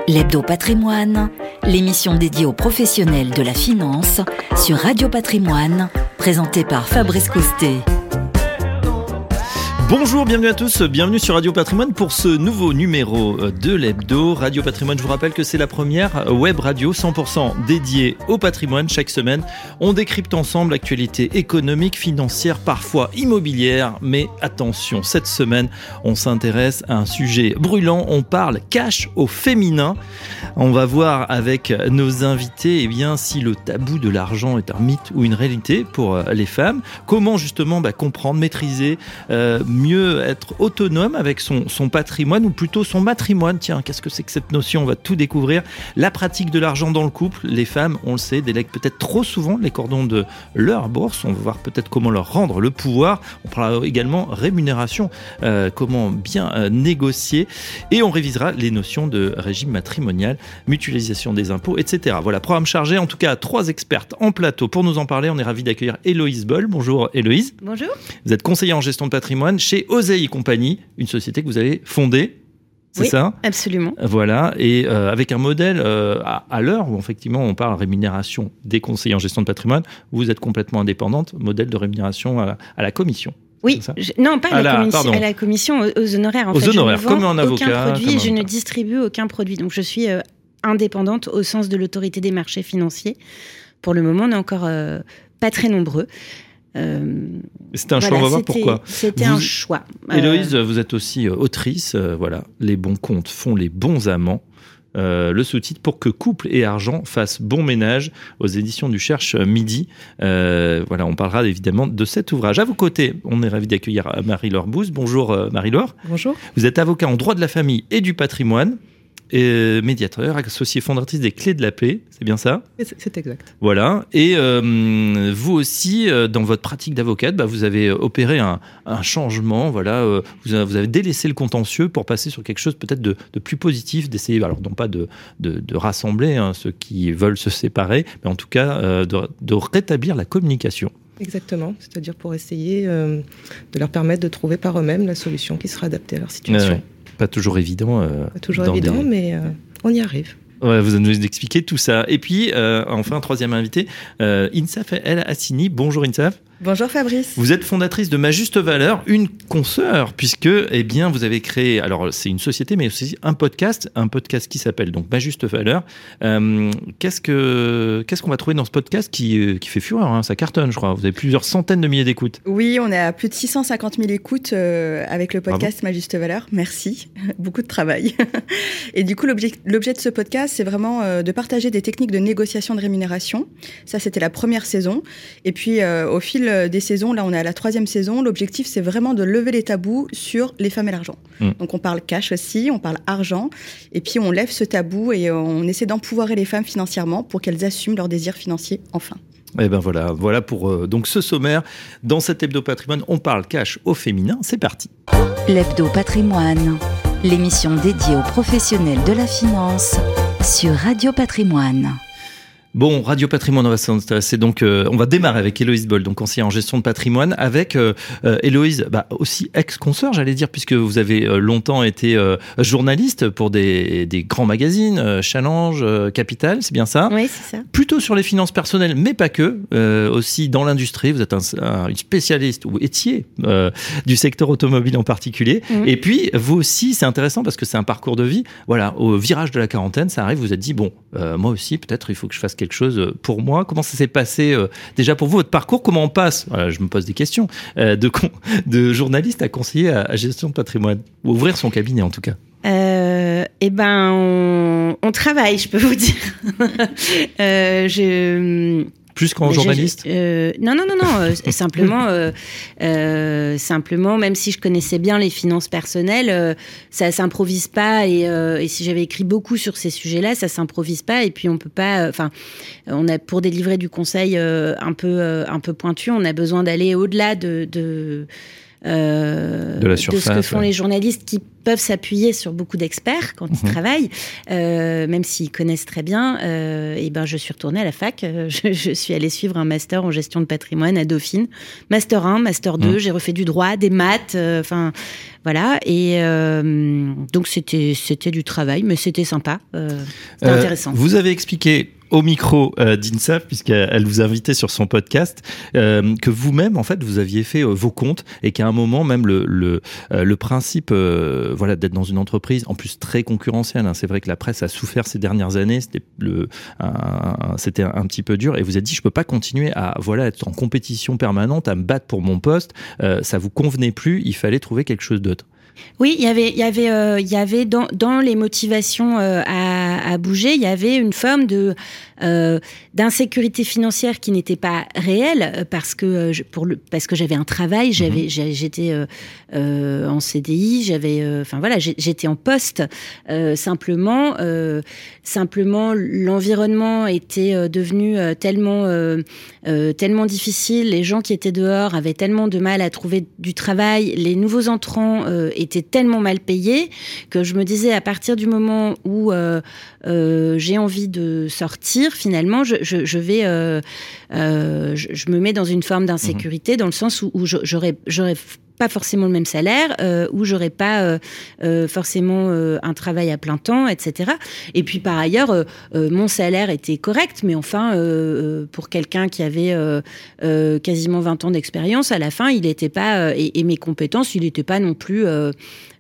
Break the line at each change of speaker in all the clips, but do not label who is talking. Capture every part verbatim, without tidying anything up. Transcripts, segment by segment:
L'Hebdo Patrimoine, l'émission dédiée aux professionnels de la finance sur Radio Patrimoine, présentée par Fabrice Coustet.
Bonjour, bienvenue à tous, bienvenue sur Radio Patrimoine pour ce nouveau numéro de l'Hebdo. Radio Patrimoine, je vous rappelle que c'est la première web radio cent pour cent dédiée au patrimoine. Chaque semaine, on décrypte ensemble l'actualité économique, financière, parfois immobilière. Mais attention, cette semaine, on s'intéresse à un sujet brûlant. On parle cash au féminin. On va voir avec nos invités eh bien, si le tabou de l'argent est un mythe ou une réalité pour les femmes. Comment justement bah, comprendre, maîtriser, euh, mieux être autonome avec son, son patrimoine ou plutôt son matrimoine. Tiens, qu'est-ce que c'est que cette notion ? On va tout découvrir. La pratique de l'argent dans le couple. Les femmes, on le sait, délèguent peut-être trop souvent les cordons de leur bourse. On va voir peut-être comment leur rendre le pouvoir. On parlera également rémunération, euh, comment bien euh, négocier. Et on révisera les notions de régime matrimonial, mutualisation des impôts, et cetera. Voilà, programme chargé. En tout cas, trois expertes en plateau pour nous en parler. On est ravis d'accueillir Héloïse Boll. Bonjour Héloïse.
Bonjour.
Vous êtes conseillère en gestion de patrimoine chez Oseille et compagnie, une société que vous avez fondée, c'est
oui,
ça ?
Absolument.
Voilà, et euh, avec un modèle euh, à, à l'heure où effectivement on parle rémunération des conseillers en gestion de patrimoine, vous êtes complètement indépendante, modèle de rémunération à, à la commission.
Oui, je, non, pas à, à, la, commission, à la commission, aux, aux honoraires. En
aux
fait,
honoraires,
je ne vends
comme un avocat.
Aucun produit,
comme
je
un...
ne distribue aucun produit. Donc je suis euh, indépendante au sens de l'autorité des marchés financiers. Pour le moment, on n'est encore euh, pas très nombreux.
Euh, c'était un voilà, choix, on va voir pourquoi.
C'était
vous,
un choix.
Héloïse, euh... vous êtes aussi autrice, euh, voilà, les bons comptes font les bons amants. Euh, le sous-titre pour que couple et argent fassent bon ménage aux éditions du Cherche Midi. Euh, voilà, on parlera évidemment de cet ouvrage. À vos côtés, on est ravis d'accueillir Marie-Laure Bouze. Bonjour euh, Marie-Laure.
Bonjour.
Vous êtes avocat en droit de la famille et du patrimoine. Et médiateur, associée fondatrice des Clés de la Paix, c'est bien ça ?
C'est, c'est exact.
Voilà. Et euh, vous aussi, euh, dans votre pratique d'avocate, bah, vous avez opéré un, un changement. Voilà, euh, vous, avez, vous avez délaissé le contentieux pour passer sur quelque chose peut-être de, de plus positif, d'essayer, alors non pas de, de, de rassembler hein, ceux qui veulent se séparer, mais en tout cas euh, de, de rétablir la communication.
Exactement, c'est-à-dire pour essayer euh, de leur permettre de trouver par eux-mêmes la solution qui sera adaptée à leur situation.
Euh, ouais. Pas toujours évident. Euh,
Pas toujours évident, des... mais euh, on y arrive.
Ouais, vous allez nous expliquer tout ça. Et puis, euh, enfin, un troisième invité, euh, Insaf El Hassini. Bonjour Insaf.
Bonjour Fabrice.
Vous êtes fondatrice de Ma Juste Valeur, une consoeur, puisque eh bien, vous avez créé, alors c'est une société, mais aussi un podcast, un podcast qui s'appelle donc Ma Juste Valeur. Euh, qu'est-ce, que, qu'est-ce qu'on va trouver dans ce podcast qui, qui fait fureur hein, ça cartonne, je crois. Vous avez plusieurs centaines de milliers d'écoutes.
Oui, on est à plus de six cent cinquante mille écoutes euh, avec le podcast Bravo. Ma Juste Valeur. Merci. Beaucoup de travail. Et du coup, l'objet, l'objet de ce podcast, c'est vraiment euh, de partager des techniques de négociation de rémunération. Ça, c'était la première saison. Et puis, euh, au fil des saisons, là on est à la troisième saison, l'objectif c'est vraiment de lever les tabous sur les femmes et l'argent. Mmh. Donc on parle cash aussi, on parle argent, et puis on lève ce tabou et on essaie d'empouvoirer les femmes financièrement pour qu'elles assument leurs désirs financiers enfin.
Et ben voilà, voilà pour euh, donc ce sommaire. Dans cet Hebdo Patrimoine, on parle cash au féminin, c'est parti.
L'Hebdo Patrimoine, l'émission dédiée aux professionnels de la finance sur Radio Patrimoine.
Bon, Radio Patrimoine, on va s'intéresser donc, euh, on va démarrer avec Héloïse Boll, donc conseillère en gestion de patrimoine, avec euh, euh, Héloïse, bah, aussi ex-consoeur, j'allais dire, puisque vous avez euh, longtemps été euh, journaliste pour des, des grands magazines, euh, Challenge, euh, Capital, c'est bien ça ?
Oui, c'est ça.
Plutôt sur les finances personnelles, mais pas que, euh, aussi dans l'industrie, vous êtes un, un, une spécialiste, ou étiez, euh, du secteur automobile en particulier, mmh. Et puis vous aussi, c'est intéressant parce que c'est un parcours de vie, voilà, au virage de la quarantaine, ça arrive, vous vous êtes dit, bon, euh, moi aussi, peut-être il faut que je fasse quelque chose pour moi. Comment ça s'est passé euh, déjà pour vous, votre parcours? Comment on passe, voilà, je me pose des questions, euh, de, con, de journaliste à conseiller à, à gestion de patrimoine, ou ouvrir son cabinet en tout cas?
Euh, eh ben, on, on travaille, je peux vous dire. euh, je...
Plus qu'en journaliste
euh, Non, non, non, non. Euh, simplement, euh, euh, simplement, même si je connaissais bien les finances personnelles, euh, ça s'improvise pas. Et, euh, et si j'avais écrit beaucoup sur ces sujets-là, ça s'improvise pas. Et puis on peut pas. Enfin, euh, on a pour délivrer du conseil euh, un peu, euh, un peu pointu, on a besoin d'aller au-delà de. de euh,
de, la surface,
de ce que font
ouais.
les journalistes qui peuvent s'appuyer sur beaucoup d'experts quand mmh. ils travaillent, euh, même s'ils connaissent très bien. Euh, et ben, je suis retournée à la fac. Je, je suis allée suivre un master en gestion de patrimoine à Dauphine. Master un, Master deux, mmh. j'ai refait du droit, des maths, enfin, euh, voilà. Et euh, donc, c'était, c'était du travail, mais c'était sympa. Euh, c'était euh, intéressant.
Vous avez expliqué au micro euh, d'INSAF, puisqu'elle vous invitait sur son podcast, euh, que vous-même, en fait, vous aviez fait euh, vos comptes et qu'à un moment, même le, le, euh, le principe euh, voilà, d'être dans une entreprise, en plus très concurrentielle, hein, c'est vrai que la presse a souffert ces dernières années, c'était, le, un, c'était un, un petit peu dur, et vous avez dit, je ne peux pas continuer à voilà, être en compétition permanente, à me battre pour mon poste, euh, ça ne vous convenait plus, il fallait trouver quelque chose d'autre.
Oui, il y avait, il y avait, euh, il y avait dans, dans les motivations euh, à, à bouger, il y avait une forme de euh, d'insécurité financière qui n'était pas réelle parce que euh, pour le, parce que j'avais un travail, j'avais, mmh. j'étais euh, euh, en C D I, j'avais, enfin euh, voilà, j'étais en poste. Euh, simplement, euh, simplement, l'environnement était euh, devenu euh, tellement, euh, euh, tellement difficile. Les gens qui étaient dehors avaient tellement de mal à trouver du travail. Les nouveaux entrants euh, étaient tellement mal payés que je me disais à partir du moment où euh, euh, j'ai envie de sortir, finalement, je, je, je vais, euh, euh, je, je me mets dans une forme d'insécurité mmh. dans le sens où, où j'aurais, j'aurais pas forcément le même salaire, euh, où j'aurais pas euh, euh, forcément euh, un travail à plein temps, et cetera. Et puis par ailleurs, euh, euh, mon salaire était correct, mais enfin, euh, pour quelqu'un qui avait euh, euh, quasiment vingt ans d'expérience, à la fin, il était pas, euh, et, et mes compétences, il n'était pas non plus... Euh,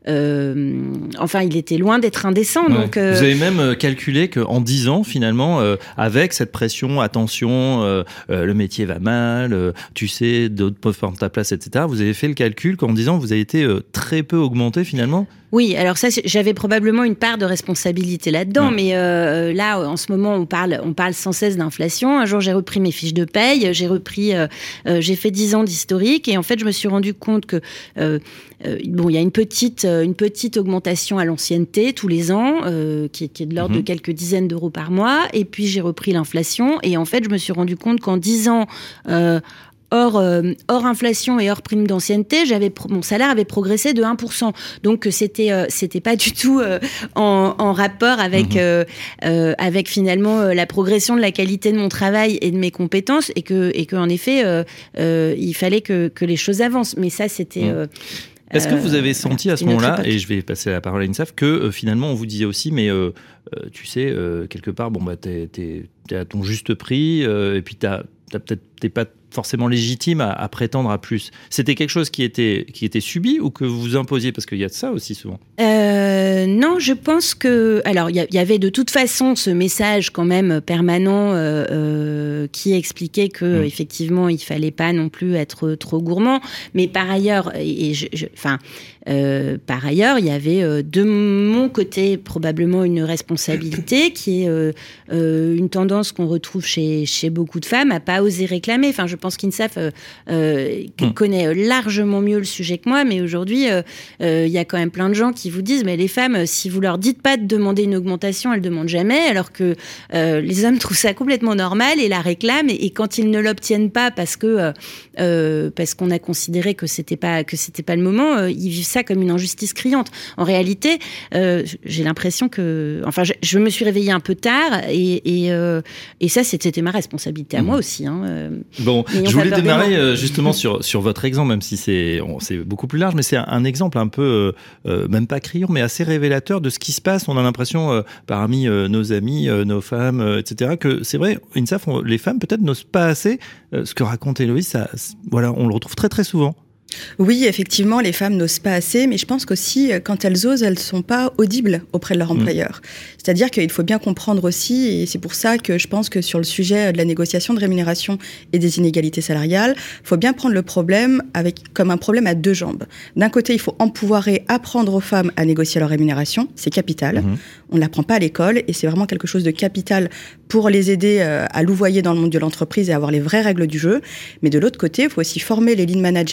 Euh, enfin, il était loin d'être indécent. Ouais. Donc, euh...
Vous avez même calculé qu'en dix ans, finalement, euh, avec cette pression, attention, euh, euh, le métier va mal, euh, tu sais, d'autres peuvent prendre ta place, et cetera. Vous avez fait le calcul qu'en dix ans, vous avez été euh, très peu augmenté, finalement ?
Oui, alors ça, j'avais probablement une part de responsabilité là-dedans, ouais. mais euh, là, en ce moment, on parle, on parle sans cesse d'inflation. Un jour, j'ai repris mes fiches de paye, j'ai repris, euh, euh, j'ai fait dix ans d'historique, et en fait, je me suis rendu compte que euh, euh, bon, il y a une petite, une petite augmentation à l'ancienneté tous les ans, euh, qui, qui est de l'ordre mmh. de quelques dizaines d'euros par mois, et puis j'ai repris l'inflation, et en fait, je me suis rendu compte qu'en dix ans, euh, Hors, euh, hors inflation et hors prime d'ancienneté, j'avais pro- mon salaire avait progressé de un pour cent. Donc c'était euh, c'était pas du tout euh, en, en rapport avec mmh. euh, euh, avec finalement euh, la progression de la qualité de mon travail et de mes compétences, et que et que en effet euh, euh, il fallait que que les choses avancent. Mais ça c'était mmh. euh,
Est-ce que vous avez senti voilà, à ce moment-là, et je vais passer la parole à INSAF, que euh, finalement on vous disait aussi, mais euh, euh, tu sais, euh, quelque part, bon bah t'es, t'es, t'es à ton juste prix, euh, et puis t'as, t'as peut-être t'es pas forcément légitime à, à prétendre à plus. C'était quelque chose qui était qui était subi ou que vous imposiez, parce qu'il y a de ça aussi souvent.
Euh, non, je pense que alors il y, y avait de toute façon ce message quand même permanent euh, euh, qui expliquait que mmh. effectivement il fallait pas non plus être trop gourmand, mais par ailleurs et, et je, je, enfin euh, par ailleurs il y avait euh, de mon côté probablement une responsabilité qui est euh, euh, une tendance qu'on retrouve chez chez beaucoup de femmes à pas oser réclamer. Enfin, je pense qu'INSAF euh, euh, mmh. connaît largement mieux le sujet que moi, mais aujourd'hui, il euh, euh, y a quand même plein de gens qui vous disent, mais les femmes, si vous leur dites pas de demander une augmentation, elles demandent jamais, alors que euh, les hommes trouvent ça complètement normal et la réclament, et, et quand ils ne l'obtiennent pas parce que euh, parce qu'on a considéré que c'était pas que c'était pas le moment, euh, ils vivent ça comme une injustice criante. En réalité, euh, j'ai l'impression que, enfin, je, je me suis réveillée un peu tard, et et, euh, et ça, c'était ma responsabilité à mmh. moi aussi. Hein, euh,
Bon, je voulais démarrer euh, justement sur sur votre exemple, même si c'est on, c'est beaucoup plus large, mais c'est un, un exemple un peu euh, même pas criant, mais assez révélateur de ce qui se passe. On a l'impression euh, parmi euh, nos amis, euh, nos femmes, euh, et cetera, que c'est vrai, INSAF, on, les femmes peut-être n'osent pas assez. Euh, ce que raconte Héloïse, ça, voilà, on le retrouve très très souvent.
Oui, effectivement, les femmes n'osent pas assez, mais je pense qu'aussi, quand elles osent, elles ne sont pas audibles auprès de leur employeur. Mmh. C'est-à-dire qu'il faut bien comprendre aussi, et c'est pour ça que je pense que sur le sujet de la négociation de rémunération et des inégalités salariales, il faut bien prendre le problème avec, comme un problème à deux jambes. D'un côté, il faut empouvoirer, apprendre aux femmes à négocier leur rémunération, c'est capital. Mmh. On ne l'apprend pas à l'école, et c'est vraiment quelque chose de capital pour les aider à louvoyer dans le monde de l'entreprise et à avoir les vraies règles du jeu. Mais de l'autre côté, il faut aussi former les lignes managériales et les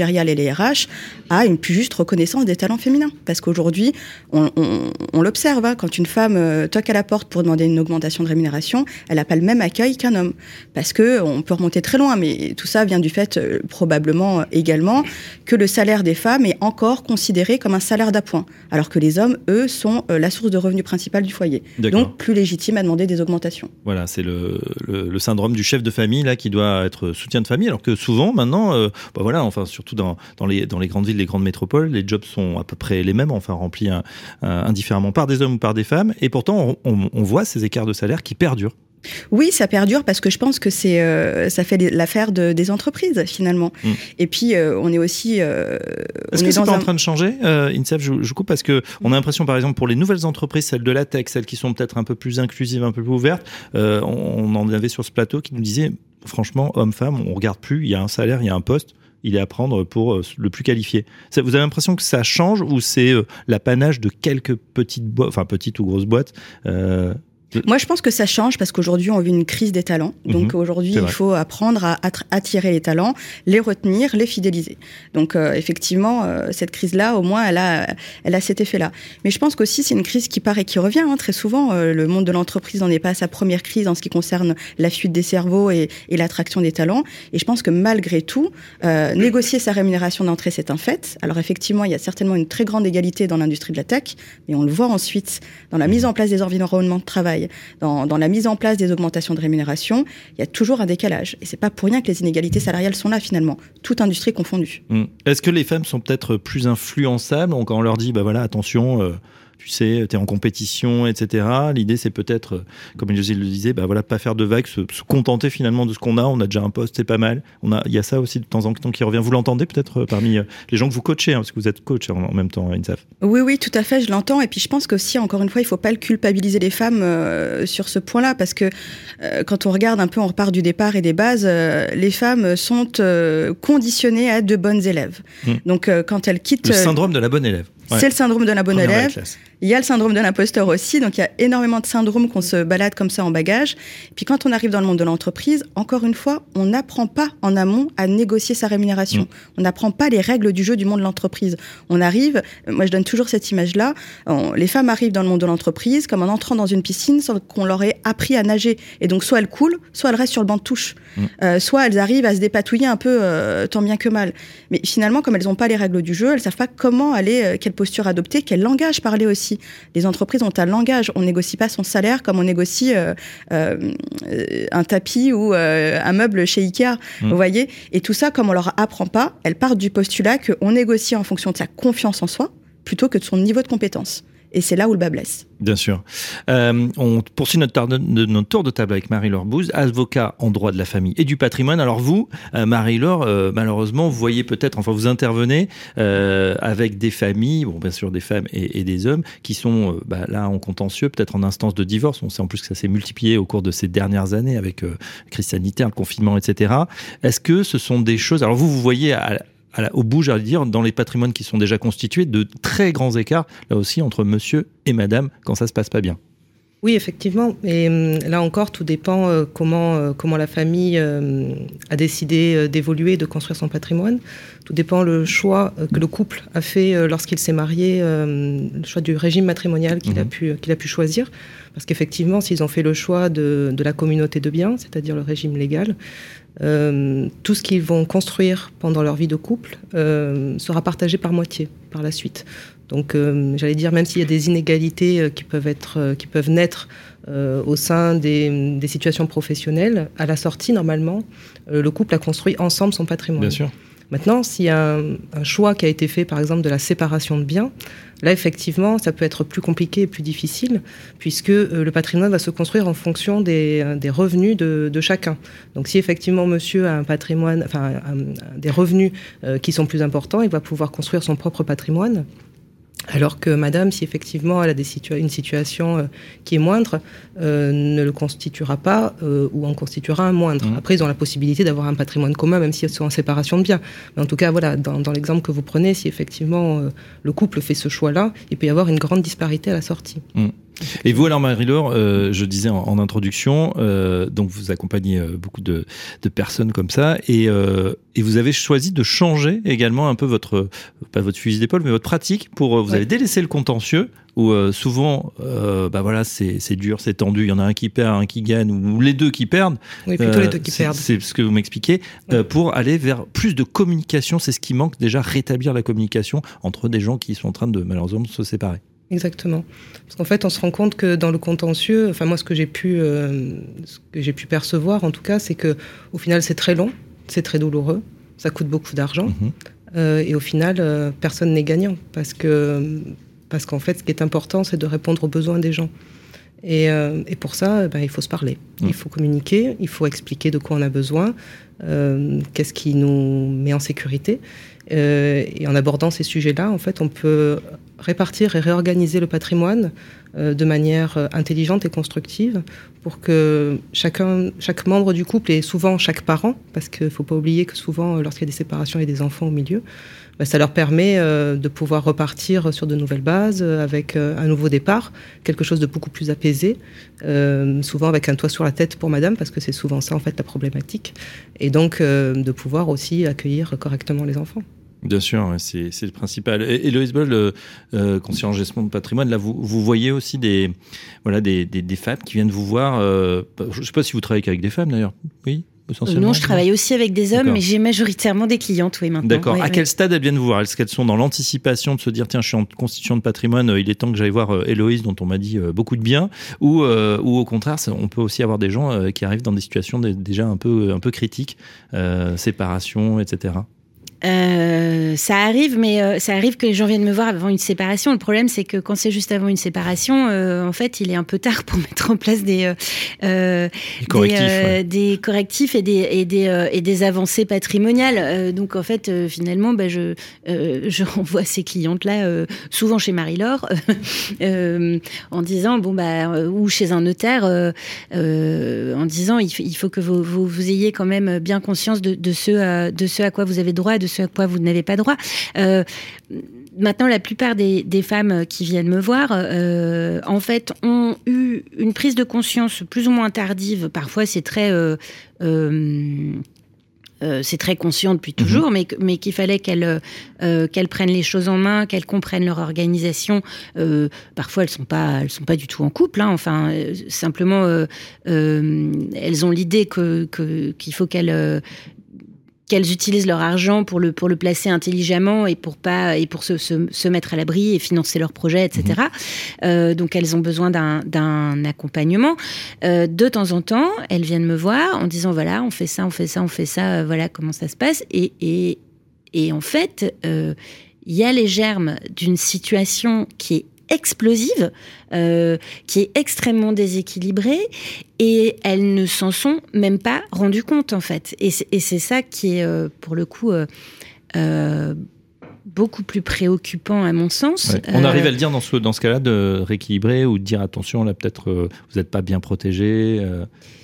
les R H à une plus juste reconnaissance des talents féminins. Parce qu'aujourd'hui, on, on, on l'observe, hein, quand une femme euh, toque à la porte pour demander une augmentation de rémunération, elle n'a pas le même accueil qu'un homme. Parce qu'on peut remonter très loin, mais tout ça vient du fait, euh, probablement euh, également, que le salaire des femmes est encore considéré comme un salaire d'appoint, alors que les hommes, eux, sont euh, la source de revenus principale du foyer.
D'accord.
Donc, plus légitime à demander des augmentations.
Voilà, c'est le, le, le syndrome du chef de famille là, qui doit être soutien de famille, alors que souvent, maintenant, euh, bah voilà, enfin, surtout dans, dans, les, dans les grandes villes, les grandes métropoles, les jobs sont à peu près les mêmes, enfin remplis un, un, indifféremment par des hommes ou par des femmes, et pourtant, on, on, on voit ces écarts de salaire qui perdurent.
Oui, ça perdure parce que je pense que c'est, euh, ça fait l'affaire de, des entreprises finalement. Mmh. Et puis euh, on est aussi. Euh,
Est-ce
on
que
est
c'est
dans
pas
un...
en train de changer, euh, INSEF, je, je coupe parce que on a l'impression, par exemple, pour les nouvelles entreprises, celles de la tech, celles qui sont peut-être un peu plus inclusives, un peu plus ouvertes, euh, on, on en avait sur ce plateau qui nous disait, franchement, homme-femme, on regarde plus. Il y a un salaire, il y a un poste. Il est à prendre pour euh, le plus qualifié. Ça, vous avez l'impression que ça change ou c'est euh, l'apanage de quelques petites boîtes, enfin petites ou grosses boîtes euh,
Moi, je pense que ça change parce qu'aujourd'hui, on vit une crise des talents. Donc mmh, aujourd'hui, il faut apprendre à attirer les talents, les retenir, les fidéliser. Donc euh, effectivement, euh, cette crise-là, au moins, elle a, elle a cet effet-là. Mais je pense qu'aussi, c'est une crise qui part et qui revient. Hein. Très souvent, euh, le monde de l'entreprise n'en est pas à sa première crise en ce qui concerne la fuite des cerveaux et, et l'attraction des talents. Et je pense que malgré tout, euh, négocier sa rémunération d'entrée, c'est un fait. Alors effectivement, il y a certainement une très grande égalité dans l'industrie de la tech, mais on le voit ensuite dans la mise en place des environnements de travail. Dans, dans la mise en place des augmentations de rémunération, il y a toujours un décalage. Et c'est pas pour rien que les inégalités salariales sont là, finalement. Toute industrie confondue.
Mmh. Est-ce que les femmes sont peut-être plus influençables quand on leur dit, bah voilà, attention, euh, tu sais, t'es en compétition, et cetera. L'idée, c'est peut-être, comme Josine le disait, bah voilà, pas faire de vagues, se, se contenter finalement de ce qu'on a. On a déjà un poste, c'est pas mal. On a, il y a ça aussi de temps en temps qui revient. Vous l'entendez peut-être parmi les gens que vous coachez, hein, parce que vous êtes coach en, en même temps, INSEF.
Oui, oui, tout à fait, je l'entends. Et puis je pense qu'aussi, encore une fois, il faut pas le culpabiliser les femmes euh, sur ce point-là, parce que euh, quand on regarde un peu, on repart du départ et des bases, euh, les femmes sont euh, conditionnées à être de bonnes élèves. Mmh. Donc euh, quand elles quittent...
Le syndrome de la bonne élève.
Ouais. C'est le syndrome de la bonne Première élève. Il y a le syndrome de l'imposteur aussi. Donc, il y a énormément de syndromes qu'on se balade comme ça en bagage. Puis, quand on arrive dans le monde de l'entreprise, encore une fois, on n'apprend pas en amont à négocier sa rémunération. Mmh. On n'apprend pas les règles du jeu du monde de l'entreprise. On arrive, moi, je donne toujours cette image-là. On, les femmes arrivent dans le monde de l'entreprise comme en entrant dans une piscine sans qu'on leur ait appris à nager. Et donc, soit elles coulent, soit elles restent sur le banc de touche. Mmh. Euh, soit elles arrivent à se dépatouiller un peu, euh, tant bien que mal. Mais finalement, comme elles n'ont pas les règles du jeu, elles savent pas comment aller, euh, quelle posture adopter, quel langage parler aussi. Les entreprises ont un langage. On négocie pas son salaire comme on négocie euh, euh, un tapis ou euh, un meuble chez Ikea. Mmh. Vous voyez ? Et tout ça, comme on leur apprend pas, elles partent du postulat qu'on négocie en fonction de sa confiance en soi plutôt que de son niveau de compétence. Et c'est là où le bas blesse.
Bien sûr. Euh, on poursuit notre, tar- notre tour de table avec Marie-Laure Bouze, avocat en droit de la famille et du patrimoine. Alors vous, euh, Marie-Laure, euh, malheureusement, vous voyez peut-être, enfin vous intervenez euh, avec des familles, bon bien sûr des femmes et, et des hommes, qui sont euh, bah, là en contentieux, peut-être en instance de divorce. On sait en plus que ça s'est multiplié au cours de ces dernières années avec euh, la crise sanitaire, le confinement, et cetera. Est-ce que ce sont des choses... Alors vous, vous voyez... À, au bout, j'allais dire, dans les patrimoines qui sont déjà constitués, de très grands écarts, là aussi, entre monsieur et madame, quand ça se passe pas bien.
Oui, effectivement. Et là encore, tout dépend euh, comment, euh, comment la famille euh, a décidé euh, d'évoluer, de construire son patrimoine. Tout dépend le choix euh, que le couple a fait euh, lorsqu'il s'est marié, euh, le choix du régime matrimonial qu'il, mmh. a pu, qu'il a pu choisir. Parce qu'effectivement, s'ils ont fait le choix de, de la communauté de biens, c'est-à-dire le régime légal, euh, tout ce qu'ils vont construire pendant leur vie de couple euh, sera partagé par moitié par la suite. Donc, euh, j'allais dire, même s'il y a des inégalités euh, qui peuvent être, euh, qui peuvent naître euh, au sein des, des situations professionnelles, à la sortie, normalement, euh, le couple a construit ensemble son patrimoine.
Bien sûr.
Maintenant, s'il y a un, un choix qui a été fait, par exemple, de la séparation de biens, là, effectivement, ça peut être plus compliqué et plus difficile, puisque euh, le patrimoine va se construire en fonction des, des revenus de, de chacun. Donc, si effectivement, monsieur a un patrimoine, enfin, un, un, des revenus euh, qui sont plus importants, il va pouvoir construire son propre patrimoine. Alors que madame, si effectivement elle a des situa- une situation euh, qui est moindre, euh, ne le constituera pas euh, ou en constituera un moindre. Mmh. Après, ils ont la possibilité d'avoir un patrimoine commun, même s'ils sont en séparation de biens. Mais en tout cas, voilà, dans, dans l'exemple que vous prenez, si effectivement euh, le couple fait ce choix-là, il peut y avoir une grande disparité à la sortie.
Mmh. Et vous alors Marie-Laure, euh, je disais en, en introduction, euh, donc vous accompagnez euh, beaucoup de, de personnes comme ça, et, euh, et vous avez choisi de changer également un peu votre, pas votre fusil d'épaule, mais votre pratique pour, vous ouais. avez délaissé le contentieux, où euh, souvent, euh, bah voilà, c'est, c'est dur, c'est tendu, il y en a un qui perd, un qui gagne, ou les deux qui perdent.
Oui, plutôt euh, les deux qui
c'est,
perdent.
C'est ce que vous m'expliquez, ouais. euh, pour aller vers plus de communication, c'est ce qui manque déjà, rétablir la communication entre des gens qui sont en train de malheureusement se séparer.
Exactement. Parce qu'en fait, on se rend compte que dans le contentieux, enfin moi, ce que j'ai pu, euh, ce que j'ai pu percevoir, en tout cas, c'est que au final, c'est très long, c'est très douloureux, ça coûte beaucoup d'argent, mmh. euh, et au final, euh, personne n'est gagnant, parce que parce qu'en fait, ce qui est important, c'est de répondre aux besoins des gens. Et, euh, et pour ça, ben, il faut se parler, mmh. il faut communiquer, il faut expliquer de quoi on a besoin, euh, qu'est-ce qui nous met en sécurité. Euh, et en abordant ces sujets-là, en fait, on peut répartir et réorganiser le patrimoine euh, de manière intelligente et constructive pour que chacun, chaque membre du couple, et souvent chaque parent, parce qu'il ne faut pas oublier que souvent, lorsqu'il y a des séparations, il y a des enfants au milieu, bah, ça leur permet euh, de pouvoir repartir sur de nouvelles bases, euh, avec euh, un nouveau départ, quelque chose de beaucoup plus apaisé, euh, souvent avec un toit sur la tête pour madame, parce que c'est souvent ça, en fait, la problématique, et donc euh, de pouvoir aussi accueillir correctement les enfants.
Bien sûr, c'est, c'est le principal. Héloïse Boll, euh, euh, conseillère en gestion de patrimoine, là, vous, vous voyez aussi des, voilà, des, des, des femmes qui viennent vous voir. Euh, je ne sais pas si vous travaillez qu'avec des femmes, d'ailleurs. Oui, essentiellement.
Non, je travaille aussi avec des hommes, D'accord. mais j'ai majoritairement des clientes, oui, maintenant.
D'accord.
Oui,
à
oui.
quel stade elles viennent vous voir ? Est-ce qu'elles sont dans l'anticipation de se dire, tiens, je suis en constitution de patrimoine, il est temps que j'aille voir Héloïse, dont on m'a dit beaucoup de bien, ou, euh, ou au contraire, on peut aussi avoir des gens euh, qui arrivent dans des situations déjà un peu, un peu critiques, euh, séparation, et cetera.
Euh, ça arrive, mais euh, ça arrive que les gens viennent me voir avant une séparation. Le problème, c'est que quand c'est juste avant une séparation, euh, en fait, il est un peu tard pour mettre en place des, euh,
des, correctifs,
des, euh,
ouais.
des correctifs et des, et des, euh, et des avancées patrimoniales. Euh, donc, en fait, euh, finalement, bah, je, euh, je renvoie ces clientes-là euh, souvent chez Marie-Laure euh, en disant, bon, bah, euh, ou chez un notaire, euh, euh, en disant, il, f- il faut que vous, vous, vous ayez quand même bien conscience de, de, ce, euh, de ce à quoi vous avez droit, de ce à quoi vous n'avez pas droit. Euh, maintenant, la plupart des, des femmes qui viennent me voir, euh, en fait, ont eu une prise de conscience plus ou moins tardive. Parfois, c'est très... Euh, euh, Euh, c'est très conscient depuis toujours, mmh. mais, mais qu'il fallait qu'elles, euh, qu'elles prennent les choses en main, qu'elles comprennent leur organisation. Euh, parfois, elles sont pas, elles sont pas du tout en couple. Hein. Enfin, euh, simplement, euh, euh, elles ont l'idée que, que qu'il faut qu'elles euh, qu'elles utilisent leur argent pour le, pour le placer intelligemment et pour, pas, et pour se, se, se mettre à l'abri et financer leurs projets, et cetera. Mmh. Euh, donc, elles ont besoin d'un, d'un accompagnement. Euh, de temps en temps, elles viennent me voir en disant, voilà, on fait ça, on fait ça, on fait ça, euh, voilà comment ça se passe. Et, et, et en fait, euh, il y a les germes d'une situation qui est explosive, euh, qui est extrêmement déséquilibrée, et elles ne s'en sont même pas rendues compte, en fait. Et c'est, et c'est ça qui est, euh, pour le coup, euh, euh, beaucoup plus préoccupant, à mon sens.
Ouais. On euh, arrive à le dire dans ce, dans ce cas-là, de rééquilibrer ou de dire, attention, là, peut-être, euh, vous n'êtes pas bien protégé euh...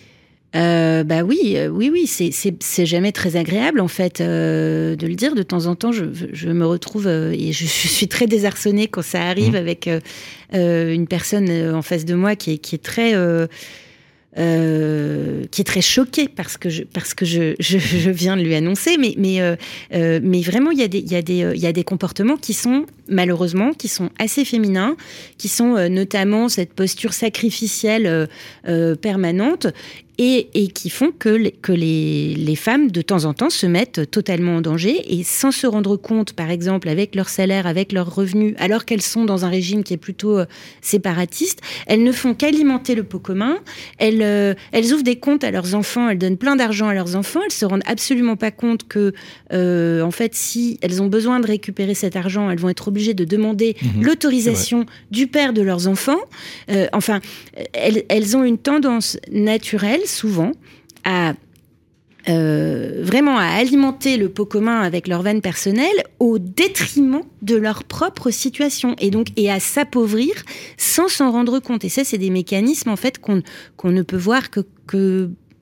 Euh, bah oui, euh, oui, oui, c'est, c'est, c'est jamais très agréable en fait euh, de le dire. De temps en temps, je, je me retrouve euh, et je, je suis très désarçonnée quand ça arrive mmh. avec euh, euh, une personne en face de moi qui est, qui est très, euh, euh, qui est très choquée parce que je, parce que je, je, je viens de lui annoncer. Mais, mais, euh, euh, mais vraiment, il y a des, il y a des, il y a des comportements qui sont malheureusement, qui sont assez féminins, qui sont euh, notamment cette posture sacrificielle euh, euh, permanente. Et, et qui font que, les, que les, les femmes, de temps en temps, se mettent totalement en danger et sans se rendre compte, par exemple, avec leur salaire, avec leurs revenus, alors qu'elles sont dans un régime qui est plutôt euh, séparatiste, elles ne font qu'alimenter le pot commun, elles, euh, elles ouvrent des comptes à leurs enfants, elles donnent plein d'argent à leurs enfants, elles se rendent absolument pas compte que, euh, en fait, si elles ont besoin de récupérer cet argent, elles vont être obligées de demander mmh, l'autorisation du père de leurs enfants. Euh, enfin, elles, elles ont une tendance naturelle, souvent, à euh, vraiment à alimenter le pot commun avec leur veine personnelle au détriment de leur propre situation et donc et à s'appauvrir sans s'en rendre compte. Et ça, c'est des mécanismes en fait qu'on qu'on ne peut voir que que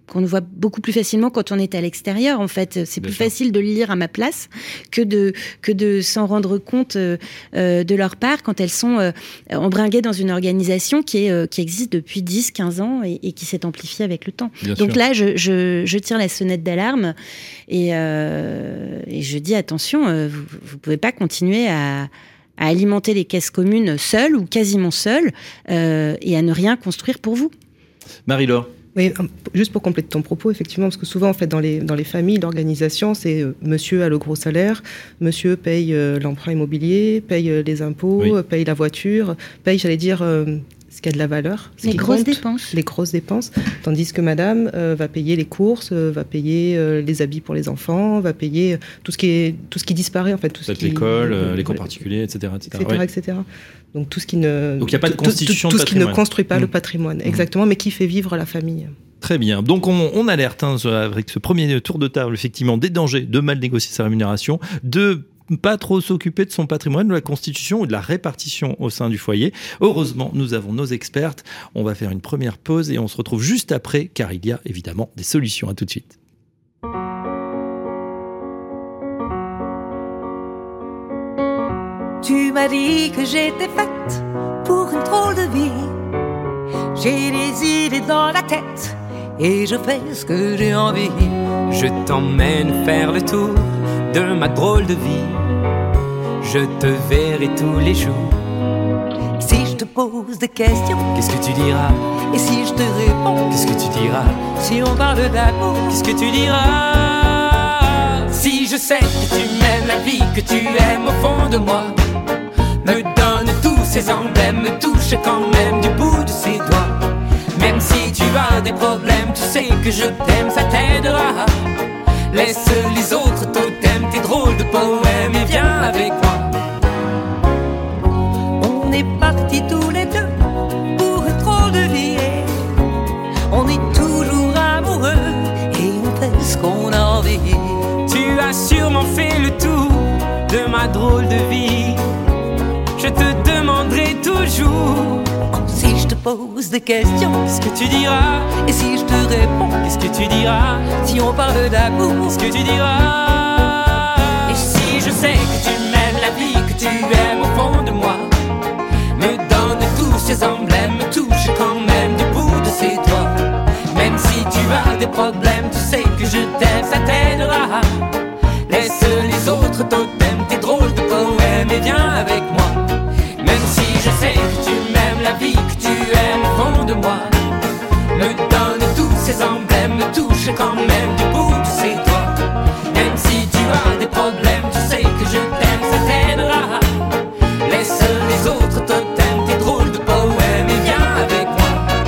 qu'on ne voit beaucoup plus facilement quand on est à l'extérieur. En fait, c'est plus facile de le lire à ma place que de que de s'en rendre compte euh, euh, de leur part quand elles sont euh, embringuées dans une organisation qui est euh, qui existe depuis dix, quinze ans et, et qui s'est amplifiée avec le temps. Bien Donc sûr. là, je, je je tire la sonnette d'alarme et euh, et je dis attention, euh, vous vous pouvez pas continuer à à alimenter les caisses communes seules ou quasiment seules euh, et à ne rien construire pour vous.
Marie-Laure.
Oui, juste pour compléter ton propos, effectivement, parce que souvent, en fait, dans les, dans les familles, l'organisation, c'est euh, monsieur a le gros salaire, monsieur paye euh, l'emprunt immobilier, paye euh, les impôts, oui. paye la voiture, paye, j'allais dire, euh, ce qui a de la valeur. Ce
les
qui
grosses
compte,
dépenses.
Les grosses dépenses. Tandis que madame euh, va payer les courses, euh, va payer euh, les habits pour les enfants, va payer tout ce qui, est, tout ce qui disparaît, en fait. Tout
Peut-être
ce qui,
l'école, euh, les cours particuliers, et cetera. et cetera,
et cetera,
oui.
et cetera. Donc tout ce qui ne,
Donc il n'y a pas de constitution
tout, tout,
de
tout ce qui ne construit pas
mmh.
le patrimoine, exactement, mais qui fait vivre la famille.
Très bien. Donc, on, on alerte hein, avec ce premier tour de table, effectivement, des dangers de mal négocier sa rémunération, de pas trop s'occuper de son patrimoine, de la constitution ou de la répartition au sein du foyer. Heureusement, nous avons nos expertes. On va faire une première pause et on se retrouve juste après, car il y a évidemment des solutions. À tout de suite.
Tu m'as dit que j'étais faite pour une drôle de vie. J'ai des idées dans la tête et je fais ce que j'ai envie.
Je t'emmène faire le tour de ma drôle de vie. Je te verrai tous les jours.
Si je te pose des questions,
qu'est-ce que tu diras?
Et si je te réponds,
qu'est-ce que tu diras?
Si on parle d'amour,
qu'est-ce que tu diras? Si je sais que tu m'aimes la vie, que tu aimes au fond de moi, me donne tous ces emblèmes, me touche quand même du bout de ses doigts. Même si tu as des problèmes, tu sais que je t'aime, ça t'aidera. Laisse les autres totems, tes drôles de poèmes et viens avec moi.
On est partis tous les deux pour une drôle de vie. On est toujours amoureux et on fait ce qu'on a envie.
Tu as sûrement fait le tour de ma drôle de vie. Je te demanderai toujours.
Si je te pose des questions,
qu'est-ce que tu diras?
Et si je te réponds,
qu'est-ce que tu diras?
Si on parle d'amour,
qu'est-ce que tu diras? Et si je sais que tu m'aimes la vie, que tu aimes au fond de moi, me donne tous ces emblèmes, me touche quand même du bout de ses doigts. Même si tu as des problèmes, tu sais que je t'aime, ça t'aidera. Laisse les autres totems, tes drôles de poèmes et viens avec moi. Même si je sais que tu m'aimes la vie, que tu aimes au fond de moi, me donne tous ces emblèmes, me touche quand même du bout de ses doigts. Même si tu as des problèmes, tu sais que je t'aime, ça t'aidera. Laisse les autres totems, tes drôles de poèmes et viens avec moi.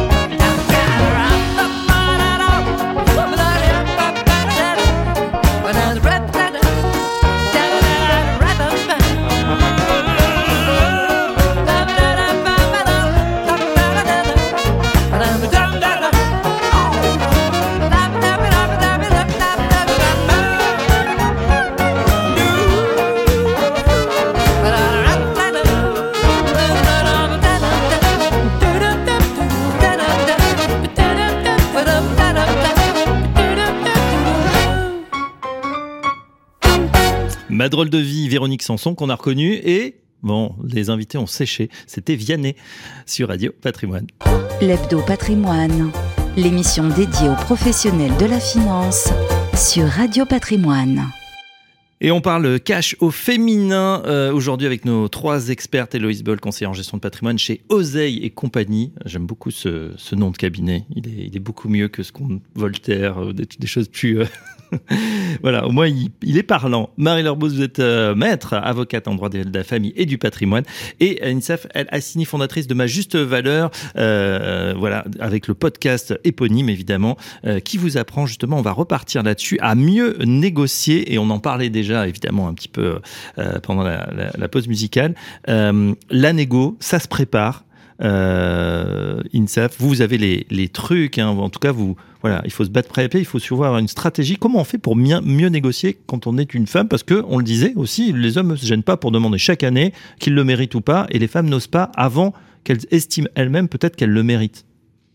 Ma drôle de vie, Véronique Sanson, qu'on a reconnue, et bon, les invités ont séché. C'était Vianney sur Radio Patrimoine.
L'Hebdo Patrimoine, l'émission dédiée aux professionnels de la finance sur Radio Patrimoine.
Et on parle cash au féminin euh, aujourd'hui avec nos trois expertes. Héloïse Boll, conseillère en gestion de patrimoine chez Oseille et compagnie. J'aime beaucoup ce, ce nom de cabinet. Il est, il est beaucoup mieux que ce qu'on Voltaire, euh, des, des choses plus... Euh voilà, au moins il, il est parlant. Marie-Laure Bos, vous êtes euh, maître, avocate en droit de la famille et du patrimoine, et Insaf El Hassini, fondatrice de Ma Juste Valeur, euh, voilà, avec le podcast éponyme évidemment, euh, qui vous apprend justement, on va repartir là-dessus, à mieux négocier, et on en parlait déjà évidemment un petit peu euh, pendant la, la, la pause musicale. Euh, la négo, ça se prépare. Euh, Insaf, vous avez les, les trucs, hein, en tout cas vous, voilà, il faut se battre prêt à pied, il faut surtout avoir une stratégie. Comment on fait pour mieux, mieux négocier quand on est une femme? Parce que on le disait aussi, les hommes ne se gênent pas pour demander chaque année qu'ils le méritent ou pas, et les femmes n'osent pas avant qu'elles estiment elles-mêmes peut-être qu'elles le méritent.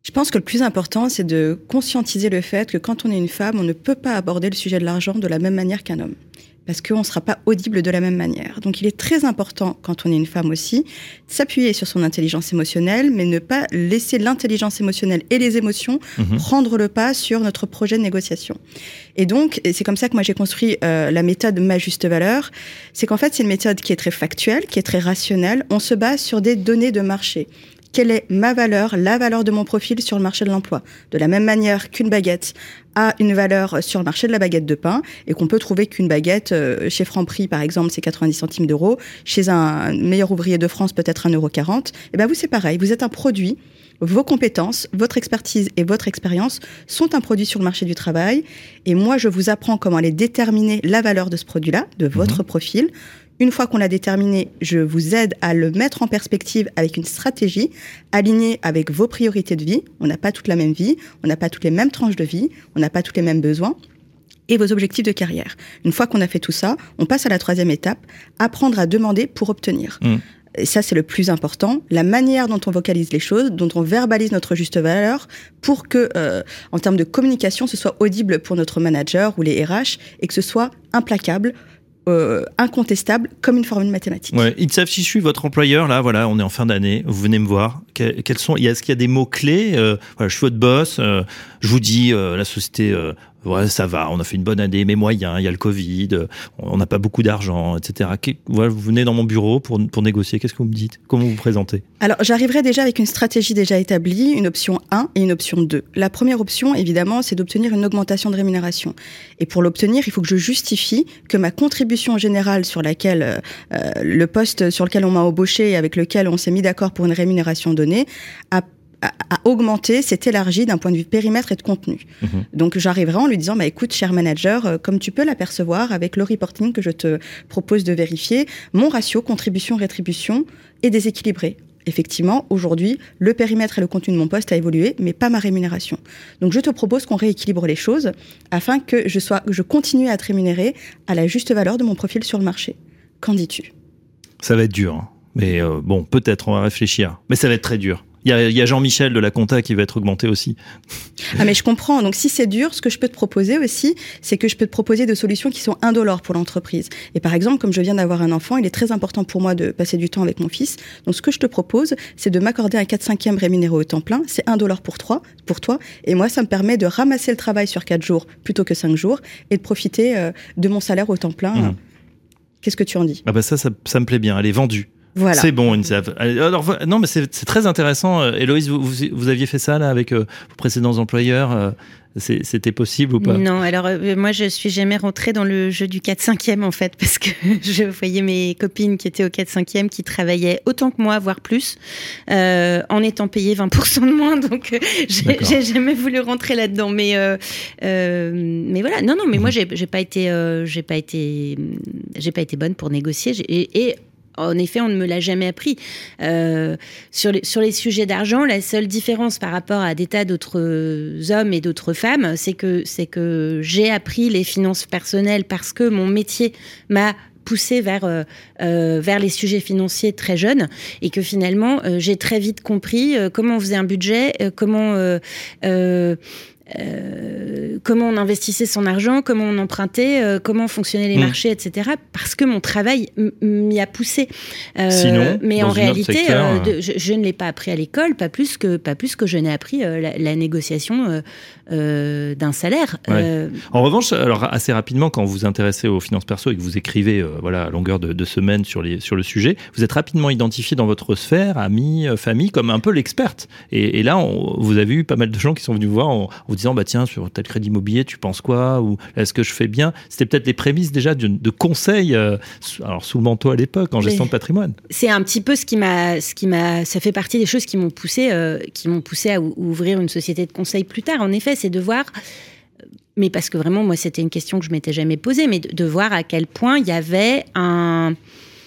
Je pense que le plus important, c'est de conscientiser le fait que quand on est une femme, on ne peut pas aborder le sujet de l'argent de la même manière qu'un homme. Parce qu'on ne sera pas audible de la même manière. Donc il est très important, quand on est une femme aussi, de s'appuyer sur son intelligence émotionnelle, mais ne pas laisser l'intelligence émotionnelle et les émotions mmh. prendre le pas sur notre projet de négociation. Et donc, et c'est comme ça que moi j'ai construit euh, la méthode Ma Juste Valeur, c'est qu'en fait c'est une méthode qui est très factuelle, qui est très rationnelle. On se base sur des données de marché. Quelle est ma valeur, la valeur de mon profil sur le marché de l'emploi? De la même manière qu'une baguette a une valeur sur le marché de la baguette de pain et qu'on peut trouver qu'une baguette euh, chez Franprix, par exemple, c'est quatre-vingt-dix centimes d'euros. Chez un meilleur ouvrier de France, peut-être un euro quarante. Et ben vous, c'est pareil. Vous êtes un produit. Vos compétences, votre expertise et votre expérience sont un produit sur le marché du travail. Et moi, je vous apprends comment aller déterminer la valeur de ce produit-là, de votre mmh. profil. Une fois qu'on l'a déterminé, je vous aide à le mettre en perspective avec une stratégie alignée avec vos priorités de vie. On n'a pas toute la même vie, on n'a pas toutes les mêmes tranches de vie, on n'a pas tous les mêmes besoins et vos objectifs de carrière. Une fois qu'on a fait tout ça, on passe à la troisième étape, apprendre à demander pour obtenir. Mmh. Et ça, c'est le plus important. La manière dont on vocalise les choses, dont on verbalise notre juste valeur pour que, euh, en termes de communication, ce soit audible pour notre manager ou les R H et que ce soit implacable, Euh, incontestable comme une formule mathématique.
Ouais, Itsaf, si je suis votre employeur, là, voilà, on est en fin d'année, vous venez me voir. Que, quels sont, est-ce qu'il y a des mots clés euh, Voilà, je suis votre boss. Euh, je vous dis, euh, la société, euh, ouais, ça va, on a fait une bonne année, mais moyen, il y a le Covid, euh, on n'a pas beaucoup d'argent, et cetera. Que, voilà, vous venez dans mon bureau pour pour négocier. Qu'est-ce que vous me dites? Comment vous vous présentez?
Alors, j'arriverai déjà avec une stratégie déjà établie, une option un et une option deux. La première option, évidemment, c'est d'obtenir une augmentation de rémunération. Et pour l'obtenir, il faut que je justifie que ma contribution générale sur laquelle euh, le poste sur lequel on m'a embauché et avec lequel on s'est mis d'accord pour une rémunération donnée a a augmenté, s'est élargi d'un point de vue périmètre et de contenu. Mmh. Donc j'arriverai en lui disant, bah, écoute, cher manager, euh, comme tu peux l'apercevoir avec le reporting que je te propose de vérifier, mon ratio contribution-rétribution est déséquilibré. Effectivement, aujourd'hui, le périmètre et le contenu de mon poste a évolué, mais pas ma rémunération. Donc je te propose qu'on rééquilibre les choses afin que je, sois, que je continue à être rémunéré à la juste valeur de mon profil sur le marché. Qu'en dis-tu?
Ça va être dur, hein. Mais euh, bon, peut-être, on va réfléchir. Mais ça va être très dur. Il y a, il y a Jean-Michel de la compta qui va être augmenté aussi.
Ah mais je comprends. Donc si c'est dur, ce que je peux te proposer aussi, c'est que je peux te proposer des solutions qui sont indolores pour l'entreprise. Et par exemple, comme je viens d'avoir un enfant, il est très important pour moi de passer du temps avec mon fils. Donc ce que je te propose, c'est de m'accorder un quatre cinquième rémunéré au temps plein. C'est indolore pour toi, pour toi. Et moi, ça me permet de ramasser le travail sur quatre jours plutôt que cinq jours et de profiter euh, de mon salaire au temps plein. Mmh. Qu'est-ce que tu en dis?
Ah bah ça, ça, ça me plaît bien. Elle est vendue.
Voilà.
C'est bon, Itsaf. Alors, non, mais c'est, c'est très intéressant. Héloïse, vous, vous, vous aviez fait ça là avec euh, vos précédents employeurs. Euh, c'est, c'était possible ou pas?
Non, alors euh, moi je suis jamais rentrée dans le jeu du quatre cinquième en fait, parce que je voyais mes copines qui étaient au quatre cinquième qui travaillaient autant que moi, voire plus, euh, en étant payées vingt pour cent de moins. Donc euh, j'ai, j'ai jamais voulu rentrer là-dedans. Mais euh, euh, mais voilà, non, non, mais mmh. moi j'ai, j'ai pas été, euh, j'ai pas été, j'ai pas été bonne pour négocier. J'ai, et, et en effet, on ne me l'a jamais appris. Euh, sur, les, sur les sujets d'argent, la seule différence par rapport à des tas d'autres hommes et d'autres femmes, c'est que, c'est que j'ai appris les finances personnelles parce que mon métier m'a poussé vers, euh, euh, vers les sujets financiers très jeunes et que finalement, euh, j'ai très vite compris euh, comment on faisait un budget, euh, comment... Euh, euh, Euh, comment on investissait son argent, comment on empruntait, euh, comment fonctionnaient les mmh. marchés, et cetera. Parce que mon travail m- m'y a poussé.
Euh, Sinon,
mais en réalité, secteur, euh, de, je, je ne l'ai pas appris à l'école, pas plus que pas plus que je n'ai appris euh, la, la négociation euh, euh, d'un salaire.
Ouais.
Euh,
en revanche, alors assez rapidement, quand vous vous intéressez aux finances perso et que vous écrivez, euh, voilà, à longueur de, de semaine sur les sur le sujet, vous êtes rapidement identifié dans votre sphère, amis, famille, comme un peu l'experte. Et, et là, on, vous avez eu pas mal de gens qui sont venus vous voir en, en vous disant, bah tiens, sur tel crédit immobilier, tu penses quoi? Ou est-ce que je fais bien? C'était peut-être les prémices déjà de, de conseils, euh, alors sous le manteau à l'époque, en gestion de patrimoine.
C'est un petit peu ce qui m'a, ce qui m'a, ça fait partie des choses qui m'ont poussé, euh, qui m'ont poussé à ou- ouvrir une société de conseil plus tard. En effet, c'est de voir, mais parce que vraiment, moi, c'était une question que je m'étais jamais posée, mais de, de voir à quel point il y avait un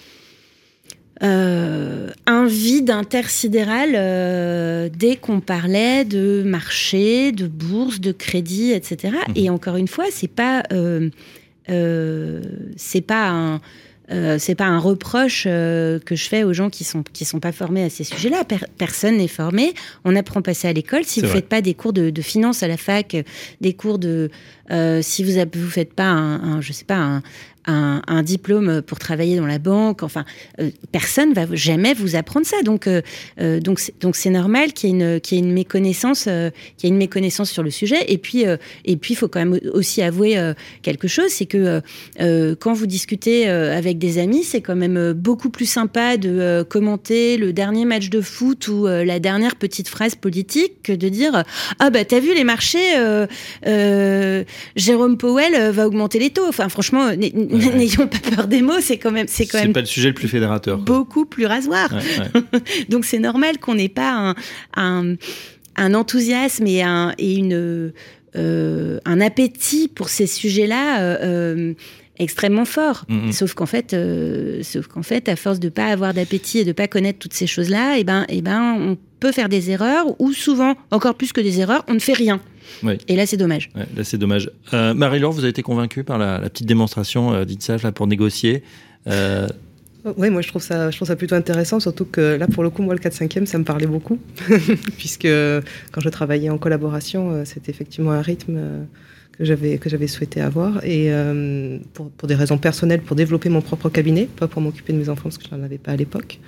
Euh, un vide intersidéral euh, dès qu'on parlait de marché, de bourse, de crédit, et cetera. Mmh. Et encore une fois, c'est pas, euh, euh, c'est pas un, euh, c'est pas un reproche euh, que je fais aux gens qui sont qui sont pas formés à ces sujets-là. Per- personne n'est formé. On apprend pas ça à l'école. Si
C'est
vous
vrai.
faites pas des cours de, de finance à la fac, des cours de euh, si vous avez, vous faites pas un, un je sais pas un Un, un diplôme pour travailler dans la banque, enfin, euh, personne va jamais vous apprendre ça. Donc, euh, euh, donc, c'est, donc c'est normal qu'il y ait une, qu'il y ait une méconnaissance, euh, qu'il y ait une méconnaissance sur le sujet. Et puis, euh, et puis, il faut quand même aussi avouer euh, quelque chose, c'est que euh, quand vous discutez euh, avec des amis, c'est quand même beaucoup plus sympa de euh, commenter le dernier match de foot ou euh, la dernière petite phrase politique que de dire ah bah t'as vu les marchés, euh, euh, Jérôme Powell va augmenter les taux. Enfin, franchement. N-
Ouais.
N'ayons pas peur des mots, c'est quand même, c'est quand
C'est
même
pas le sujet le plus fédérateur. quoi.
beaucoup plus rasoir.
Ouais, ouais.
Donc c'est normal qu'on n'ait pas un, un, un enthousiasme et, un, et une, euh, un appétit pour ces sujets-là euh, euh, extrêmement fort.
Mhm.
Sauf qu'en fait, euh, sauf qu'en fait, à force de pas avoir d'appétit et de pas connaître toutes ces choses-là, et ben, et ben, on peut faire des erreurs ou souvent, encore plus que des erreurs, on ne fait rien.
Oui.
Et là, c'est dommage.
Ouais, là, c'est dommage. Euh, Marie-Laure, vous avez été convaincue par la, la petite démonstration euh, d'Itsage là, pour négocier. Euh,
Oui, moi je trouve ça, je trouve ça plutôt intéressant, surtout que là pour le coup, moi le quatre cinquième, ça me parlait beaucoup, puisque quand je travaillais en collaboration, euh, c'était effectivement un rythme euh, que j'avais que j'avais souhaité avoir, et euh, pour, pour des raisons personnelles, pour développer mon propre cabinet, pas pour m'occuper de mes enfants parce que je n'en avais pas à l'époque.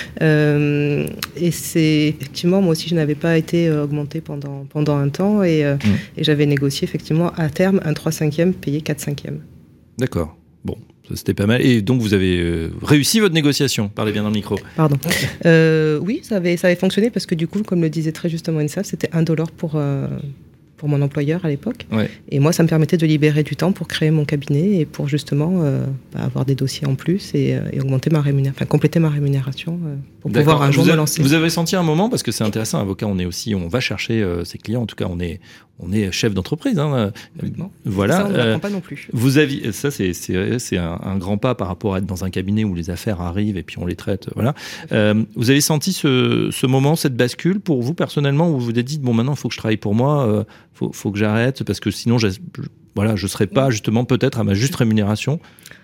Euh, et c'est effectivement, moi aussi, je n'avais pas été euh, augmentée pendant pendant un temps, et, euh, mmh. et j'avais négocié effectivement à terme un trois cinquième payé quatre cinquième.
D'accord. Bon, ça c'était pas mal. Et donc vous avez euh, réussi votre négociation. Parlez bien dans le micro.
Pardon. Euh, oui, ça avait, ça avait fonctionné parce que du coup, comme le disait très justement Insaf, c'était un dollar pour, euh, pour mon employeur à l'époque. Ouais. Et moi, ça me permettait de libérer du temps pour créer mon cabinet et pour justement euh, bah, avoir des dossiers en plus et, euh, et augmenter ma rémunération, enfin compléter ma rémunération euh, pour
D'accord.
pouvoir un jour
vous
me
a,
lancer.
Vous avez senti un moment, parce que c'est intéressant, avocat, on est aussi, on va chercher euh, ses clients. En tout cas, on est, on est chef d'entreprise. Hein. Voilà.
Ça, on ne l'apprend
euh,
pas non plus.
Vous aviez, ça, c'est, c'est, c'est un, un grand pas par rapport à être dans un cabinet où les affaires arrivent et puis on les traite. Voilà. Euh, vous avez senti ce, ce moment, cette bascule pour vous personnellement, où vous vous êtes dit bon, maintenant, il faut que je travaille pour moi, il euh, faut, faut que j'arrête parce que sinon, je, voilà, je serai pas justement peut-être à ma juste rémunération.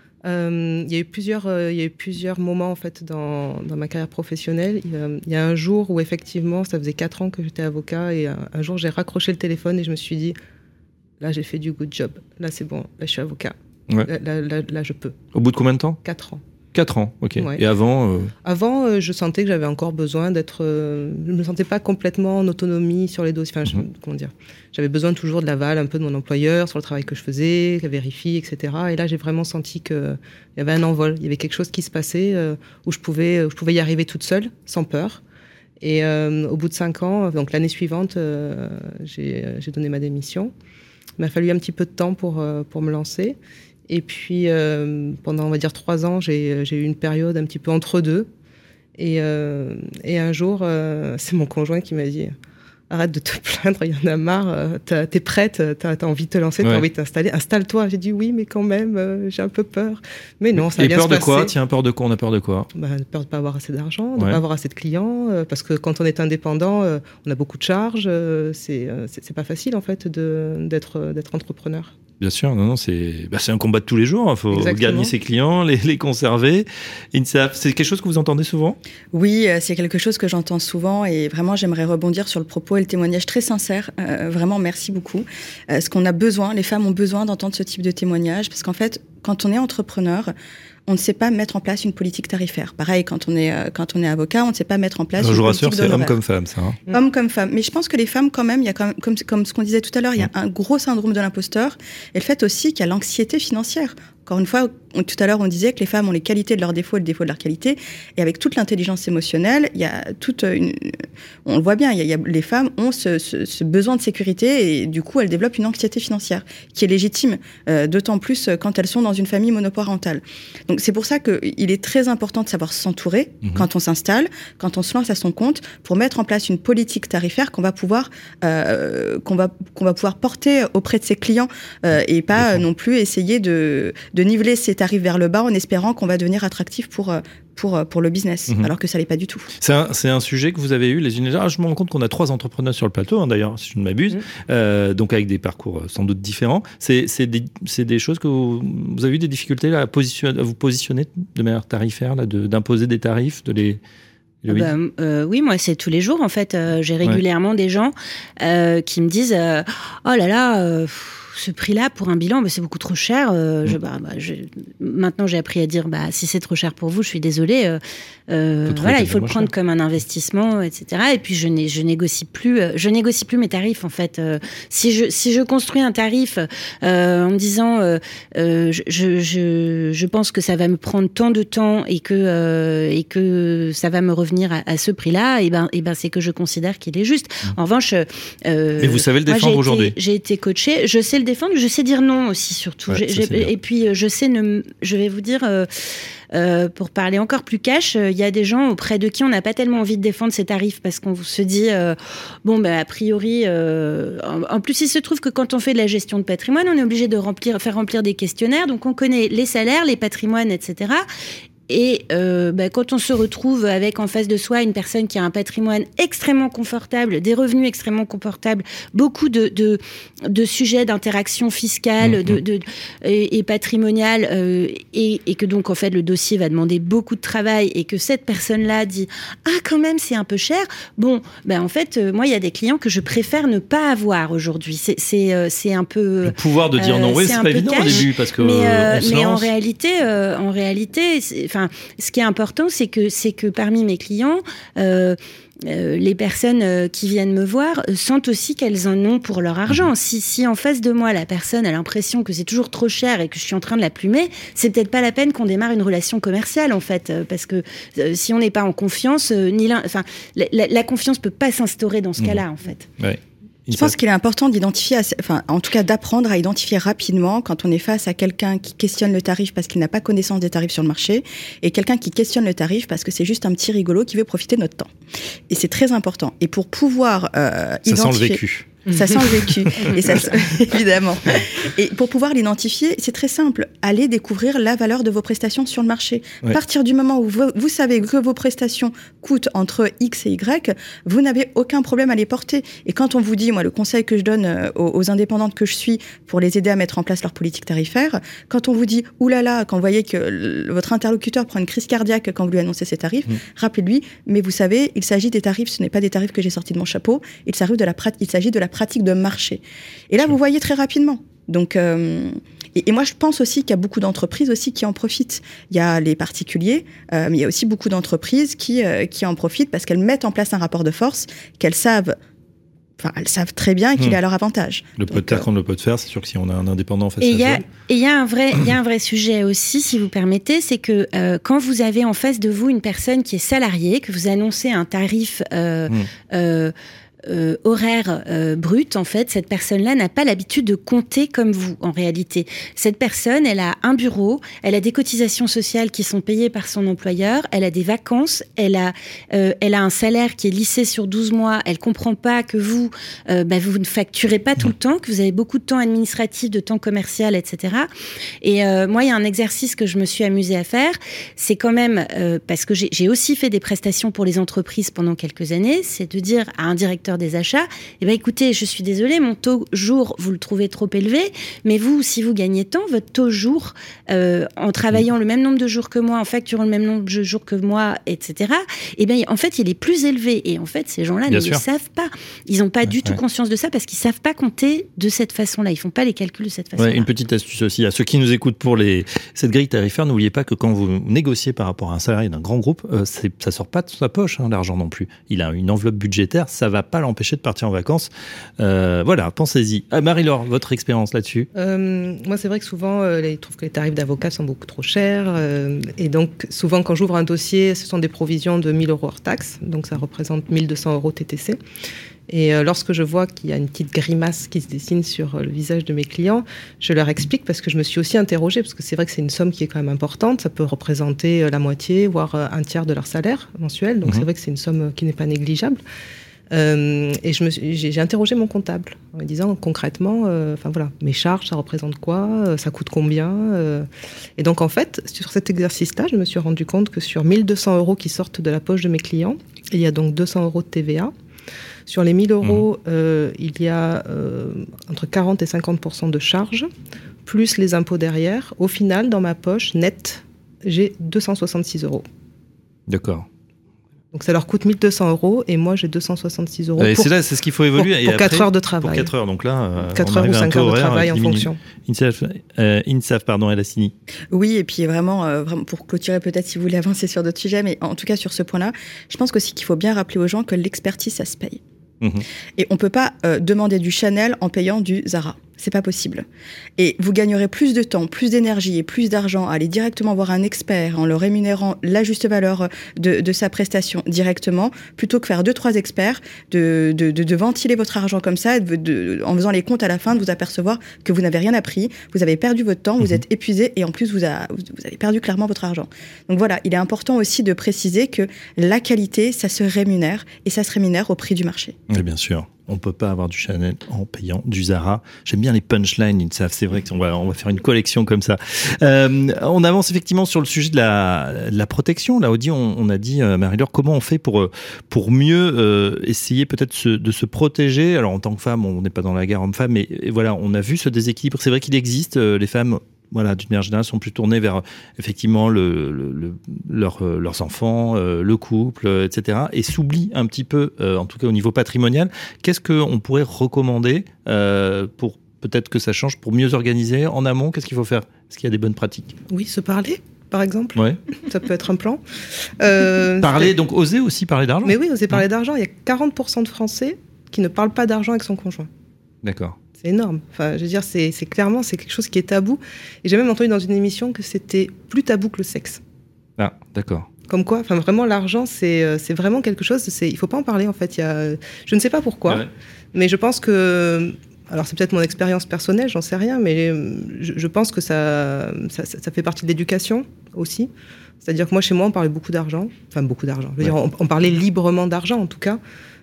Euh, il y a eu plusieurs, euh, il y a eu plusieurs moments en fait dans, dans ma carrière professionnelle. Il y, a, il y a un jour où effectivement, ça faisait quatre ans que j'étais avocat et un, un jour j'ai raccroché le téléphone et je me suis dit, là j'ai fait du good job, là c'est bon, là je suis avocat, ouais. là, là, là, là je peux.
Au bout de combien de temps ?
Quatre ans.
Quatre ans, ok.
Ouais.
Et avant euh...
Avant, euh, je sentais que j'avais encore besoin d'être. Euh, je ne me sentais pas complètement en autonomie sur les dossiers. Enfin, mm-hmm. je, comment dire ? J'avais besoin toujours de l'aval un peu de mon employeur sur le travail que je faisais, qu'elle vérifie, et cetera. Et là, j'ai vraiment senti qu'il y avait un envol. Il y avait quelque chose qui se passait euh, où je pouvais, où je pouvais y arriver toute seule, sans peur. Et euh, au bout de cinq ans, donc l'année suivante, euh, j'ai, j'ai donné ma démission. Il m'a fallu un petit peu de temps pour, euh, pour me lancer. Et puis, euh, pendant, on va dire, trois ans, j'ai, j'ai eu une période un petit peu entre deux. Et, euh, et un jour, euh, c'est mon conjoint qui m'a dit « Arrête de te plaindre, il y en a marre, euh, t'es prête, t'as, t'as envie de te lancer, t'as ouais. envie de t'installer, installe-toi. » J'ai dit « Oui, mais quand même, euh, j'ai un peu peur. » Mais non, ça
et
va bien se passer.
Et peur de quoi ? Tiens, peur de quoi ? On a peur de quoi ?
Bah, peur de ne pas avoir assez d'argent, de ne
ouais.
pas avoir assez de clients. Euh, parce que quand on est indépendant, euh, on a beaucoup de charges. Euh, c'est, euh, c'est, c'est pas facile, en fait, de, d'être, d'être entrepreneur.
Bien sûr, non, non, c'est, bah, c'est un combat de tous les jours. Il faut
Exactement.
gagner ses clients, les, les conserver. Insaf, c'est quelque chose que vous entendez souvent ?
Oui, c'est quelque chose que j'entends souvent et vraiment, j'aimerais rebondir sur le propos et le témoignage très sincère. Euh, vraiment, merci beaucoup. Euh, ce qu'on a besoin, les femmes ont besoin d'entendre ce type de témoignage parce qu'en fait, quand on est entrepreneur, on ne sait pas mettre en place une politique tarifaire. Pareil, quand on est, euh, quand on est avocat, on ne sait pas mettre en place
non,
une
je
politique
rassure,
d'honoraire.
C'est homme comme femme, ça. Hein.
Homme comme femme. Mais je pense que les femmes, quand même, il y a quand même, comme, comme ce qu'on disait tout à l'heure, il y a un gros syndrome de l'imposteur. Et le fait aussi qu'il y a l'anxiété financière. Encore une fois, on, tout à l'heure, on disait que les femmes ont les qualités de leurs défauts et le défaut de leur qualité. Et avec toute l'intelligence émotionnelle, il y a toute une... On le voit bien, il y a, il y a, les femmes ont ce, ce, ce besoin de sécurité et du coup, elles développent une anxiété financière qui est légitime, euh, d'autant plus quand elles sont dans une famille monoparentale. Donc, c'est pour ça qu'il est très important de savoir s'entourer mmh. quand on s'installe, quand on se lance à son compte, pour mettre en place une politique tarifaire qu'on va pouvoir, euh, qu'on va, qu'on va pouvoir porter auprès de ses clients euh, et pas euh, non plus essayer de... de niveler ces tarifs vers le bas en espérant qu'on va devenir attractif pour, pour, pour le business, mmh. alors que ça l'est pas du tout.
C'est un, c'est un sujet que vous avez eu les unes et les autres. Ah, je me rends compte qu'on a trois entrepreneurs sur le plateau, hein, d'ailleurs, si je ne m'abuse, mmh. euh, donc avec des parcours sans doute différents. C'est, c'est, des, c'est des choses que vous, vous avez eu des difficultés là, à, positionner, à vous positionner de manière tarifaire, là, de, d'imposer des tarifs, de les...
Oui. Bah, euh, oui, moi c'est tous les jours en fait. Euh, j'ai régulièrement ouais. des gens euh, qui me disent euh, oh là là, euh, ce prix-là pour un bilan, bah, c'est beaucoup trop cher. Euh, mmh. je, bah, bah, je, maintenant j'ai appris à dire bah si c'est trop cher pour vous, je suis désolée. Euh, euh, voilà, il faut le prendre cher. Comme un investissement, et cetera. Et puis je, né, je négocie plus, je négocie plus mes tarifs en fait. Euh, si je si je construis un tarif euh, en me disant euh, euh, je, je, je je pense que ça va me prendre tant de temps et que euh, et que ça va me revenir à, à ce prix-là, et ben et ben c'est que je considère qu'il est juste. Mmh. En revanche, euh,
mais vous savez le défendre
moi, j'ai
aujourd'hui.
Été, j'ai été coachée, je sais le défendre, je sais dire non aussi surtout. Ouais, j'ai, j'ai, et puis je sais ne, je vais vous dire. Euh, Euh, pour parler encore plus cash, il euh, y a des gens auprès de qui on n'a pas tellement envie de défendre ces tarifs parce qu'on se dit euh, bon bah a priori euh, en, en plus il se trouve que quand on fait de la gestion de patrimoine on est obligé de remplir, faire remplir des questionnaires, donc on connaît les salaires, les patrimoines, et cetera. Et euh, bah, quand on se retrouve avec en face de soi une personne qui a un patrimoine extrêmement confortable, des revenus extrêmement confortables, beaucoup de, de, de sujets d'interaction fiscale mmh, de, de, et, et patrimoniale, euh, et, et que donc en fait le dossier va demander beaucoup de travail et que cette personne-là dit « Ah quand même c'est un peu cher », bon, ben en fait euh, moi il y a des clients que je préfère ne pas avoir aujourd'hui. C'est, c'est, euh, c'est un peu...
Le pouvoir de dire euh, non, oui, c'est, c'est pas évident cash, au début parce que...
Mais, euh,
mais
en réalité, euh, en réalité c'est, Enfin, ce qui est important, c'est que, c'est que parmi mes clients, euh, euh, les personnes euh, qui viennent me voir euh, sentent aussi qu'elles en ont pour leur argent. Si, si en face de moi, la personne a l'impression que c'est toujours trop cher et que je suis en train de la plumer, c'est peut-être pas la peine qu'on démarre une relation commerciale, en fait. Euh, parce que euh, si on n'est pas en confiance, euh, ni l'un, enfin, la, la, la confiance peut pas s'instaurer dans ce mmh. cas-là, en fait.
Ouais.
Je pense qu'il est important d'identifier, enfin, en tout cas d'apprendre à identifier rapidement quand on est face à quelqu'un qui questionne le tarif parce qu'il n'a pas connaissance des tarifs sur le marché et quelqu'un qui questionne le tarif parce que c'est juste un petit rigolo qui veut profiter de notre temps. Et c'est très important. Et pour pouvoir euh,
ça
identifier...
Ça sent le vécu.
Ça sent le vécu, et ça, évidemment. Et pour pouvoir l'identifier, c'est très simple. Allez découvrir la valeur de vos prestations sur le marché. Ouais. À partir du moment où vous, vous savez que vos prestations coûtent entre X et Y, vous n'avez aucun problème à les porter. Et quand on vous dit, moi, le conseil que je donne aux, aux indépendantes que je suis pour les aider à mettre en place leur politique tarifaire, quand on vous dit, oulala, quand vous voyez que le, votre interlocuteur prend une crise cardiaque quand vous lui annoncez ses tarifs, mmh. rappelez-lui, mais vous savez, il s'agit des tarifs, ce n'est pas des tarifs que j'ai sortis de mon chapeau, il s'agit de la, il s'agit de la pratique de marché. Et là, vous voyez très rapidement. Donc, euh, et, et moi, je pense aussi qu'il y a beaucoup d'entreprises aussi qui en profitent. Il y a les particuliers, euh, mais il y a aussi beaucoup d'entreprises qui, euh, qui en profitent parce qu'elles mettent en place un rapport de force qu'elles savent, enfin, elles savent très bien qu'il mmh. est à leur avantage.
Le pot de terre contre le pot de fer, c'est sûr que si on a un indépendant face
et
à
y a, et il y a un vrai, il y a un vrai sujet aussi, si vous permettez, c'est que euh, quand vous avez en face de vous une personne qui est salariée, que vous annoncez un tarif euh, mmh. euh, Euh, horaire euh, brut, en fait, cette personne-là n'a pas l'habitude de compter comme vous, en réalité. Cette personne, elle a un bureau, elle a des cotisations sociales qui sont payées par son employeur, elle a des vacances, elle a, euh, elle a un salaire qui est lissé sur douze mois, elle comprend pas que vous, euh, bah, vous ne facturez pas tout le temps, que vous avez beaucoup de temps administratif, de temps commercial, et cetera. Et euh, moi, il y a un exercice que je me suis amusée à faire, c'est quand même, euh, parce que j'ai, j'ai aussi fait des prestations pour les entreprises pendant quelques années, c'est de dire à un directeur des achats, eh ben écoutez, je suis désolée, mon taux jour, vous le trouvez trop élevé, mais vous, si vous gagnez tant, votre taux jour, euh, en travaillant le même nombre de jours que moi, en facturant le même nombre de jours que moi, et cetera, eh ben en fait, il est plus élevé. Et en fait, ces gens-là Bien ne sûr. le savent pas. Ils n'ont pas ouais, du tout ouais. conscience de ça parce qu'ils savent pas compter de cette façon-là. Ils font pas les calculs de cette façon-là.
Ouais, une petite astuce aussi à ceux qui nous écoutent pour les cette grille tarifaire. N'oubliez pas que quand vous négociez par rapport à un salarié d'un grand groupe, euh, c'est, ça sort pas de sa poche, hein, l'argent non plus. Il a une enveloppe budgétaire, ça va pas l'empêcher de partir en vacances. Euh, voilà, pensez-y. Ah, Marie-Laure, votre expérience là-dessus?
euh, Moi, c'est vrai que souvent, euh, je trouve que les tarifs d'avocats sont beaucoup trop chers. Euh, et donc, souvent, quand j'ouvre un dossier, ce sont des provisions de mille euros hors taxes. Donc, ça représente mille deux cents euros T T C. Et euh, lorsque je vois qu'il y a une petite grimace qui se dessine sur euh, le visage de mes clients, je leur explique parce que je me suis aussi interrogée, parce que c'est vrai que c'est une somme qui est quand même importante. Ça peut représenter euh, la moitié, voire euh, un tiers de leur salaire mensuel. Donc, mmh. c'est vrai que c'est une somme qui n'est pas négligeable. Euh, et je me suis, j'ai, j'ai interrogé mon comptable en me disant concrètement, euh, enfin voilà, mes charges, ça représente quoi, euh, ça coûte combien euh, Et donc en fait, sur cet exercice-là, je me suis rendu compte que sur mille deux cents euros qui sortent de la poche de mes clients, il y a donc deux cents euros de T V A. Sur les mille euros, mmh. euh, il y a euh, entre quarante et cinquante pour cent de charges, plus les impôts derrière. Au final, dans ma poche, net, j'ai deux cent soixante-six euros.
D'accord.
Donc ça leur coûte mille deux cents euros et moi j'ai deux cent soixante-six euros.
Et
pour,
c'est là, c'est ce qu'il faut évoluer.
Pour, pour
et
quatre
après,
heures de travail.
Pour quatre heures, donc là, euh,
quatre
on
heures ou cinq heures de travail en fonction.
INSAF, euh, INSAF pardon, elle a signé.
Oui, et puis vraiment, euh, vraiment, pour clôturer peut-être si vous voulez avancer sur d'autres sujets, mais en tout cas sur ce point-là, je pense aussi qu'il faut bien rappeler aux gens que l'expertise, ça se paye. Mmh. Et on ne peut pas euh, demander du Chanel en payant du Zara. C'est pas possible. Et vous gagnerez plus de temps, plus d'énergie et plus d'argent à aller directement voir un expert en le rémunérant la juste valeur de, de sa prestation directement, plutôt que faire deux, trois experts, de, de, de, de ventiler votre argent comme ça, de, de, en faisant les comptes à la fin, de vous apercevoir que vous n'avez rien appris, vous avez perdu votre temps, vous mmh. êtes épuisé et en plus vous, a, vous avez perdu clairement votre argent. Donc voilà, il est important aussi de préciser que la qualité, ça se rémunère et ça se rémunère au prix du marché.
Oui, bien sûr. On ne peut pas avoir du Chanel en payant du Zara. J'aime bien les punchlines, INSAF. C'est vrai qu'on va, on va faire une collection comme ça. Euh, on avance effectivement sur le sujet de la, de la protection. Là, Audi, on, on a dit, euh, Marie-Laure, comment on fait pour, pour mieux euh, essayer peut-être se, de se protéger. Alors, en tant que femme, on n'est pas dans la guerre homme-femme, mais voilà, on a vu ce déséquilibre. C'est vrai qu'il existe. Euh, les femmes... Voilà, d'une manière générale, sont plus tournés vers effectivement le, le, le, leur, euh, leurs enfants, euh, le couple, euh, et cetera. Et s'oublient un petit peu, euh, en tout cas au niveau patrimonial. Qu'est-ce qu'on pourrait recommander euh, pour peut-être que ça change, pour mieux organiser en amont? Qu'est-ce qu'il faut faire? Est-ce qu'il y a des bonnes pratiques?
Oui, se parler, par exemple.
Ouais.
Ça peut être un plan. Euh,
parler, donc oser aussi parler d'argent.
Mais oui, oser parler mmh. d'argent. Il y a quarante pour cent de Français qui ne parlent pas d'argent avec son conjoint.
D'accord.
C'est énorme. Enfin, je veux dire, c'est, c'est clairement, c'est quelque chose qui est tabou. Et j'ai même entendu dans une émission que c'était plus tabou que le sexe.
Ah, d'accord.
Comme quoi, enfin, vraiment, l'argent, c'est, c'est vraiment quelque chose. C'est, il ne faut pas en parler, en fait. Il y a, je ne sais pas pourquoi, ouais. mais je pense que... Alors, c'est peut-être mon expérience personnelle, j'en sais rien, mais je, je pense que ça, ça, ça fait partie de l'éducation aussi. C'est-à-dire que moi, chez moi, on parlait beaucoup d'argent. Enfin, beaucoup d'argent. Je veux ouais. dire, on, on parlait librement d'argent, en tout cas.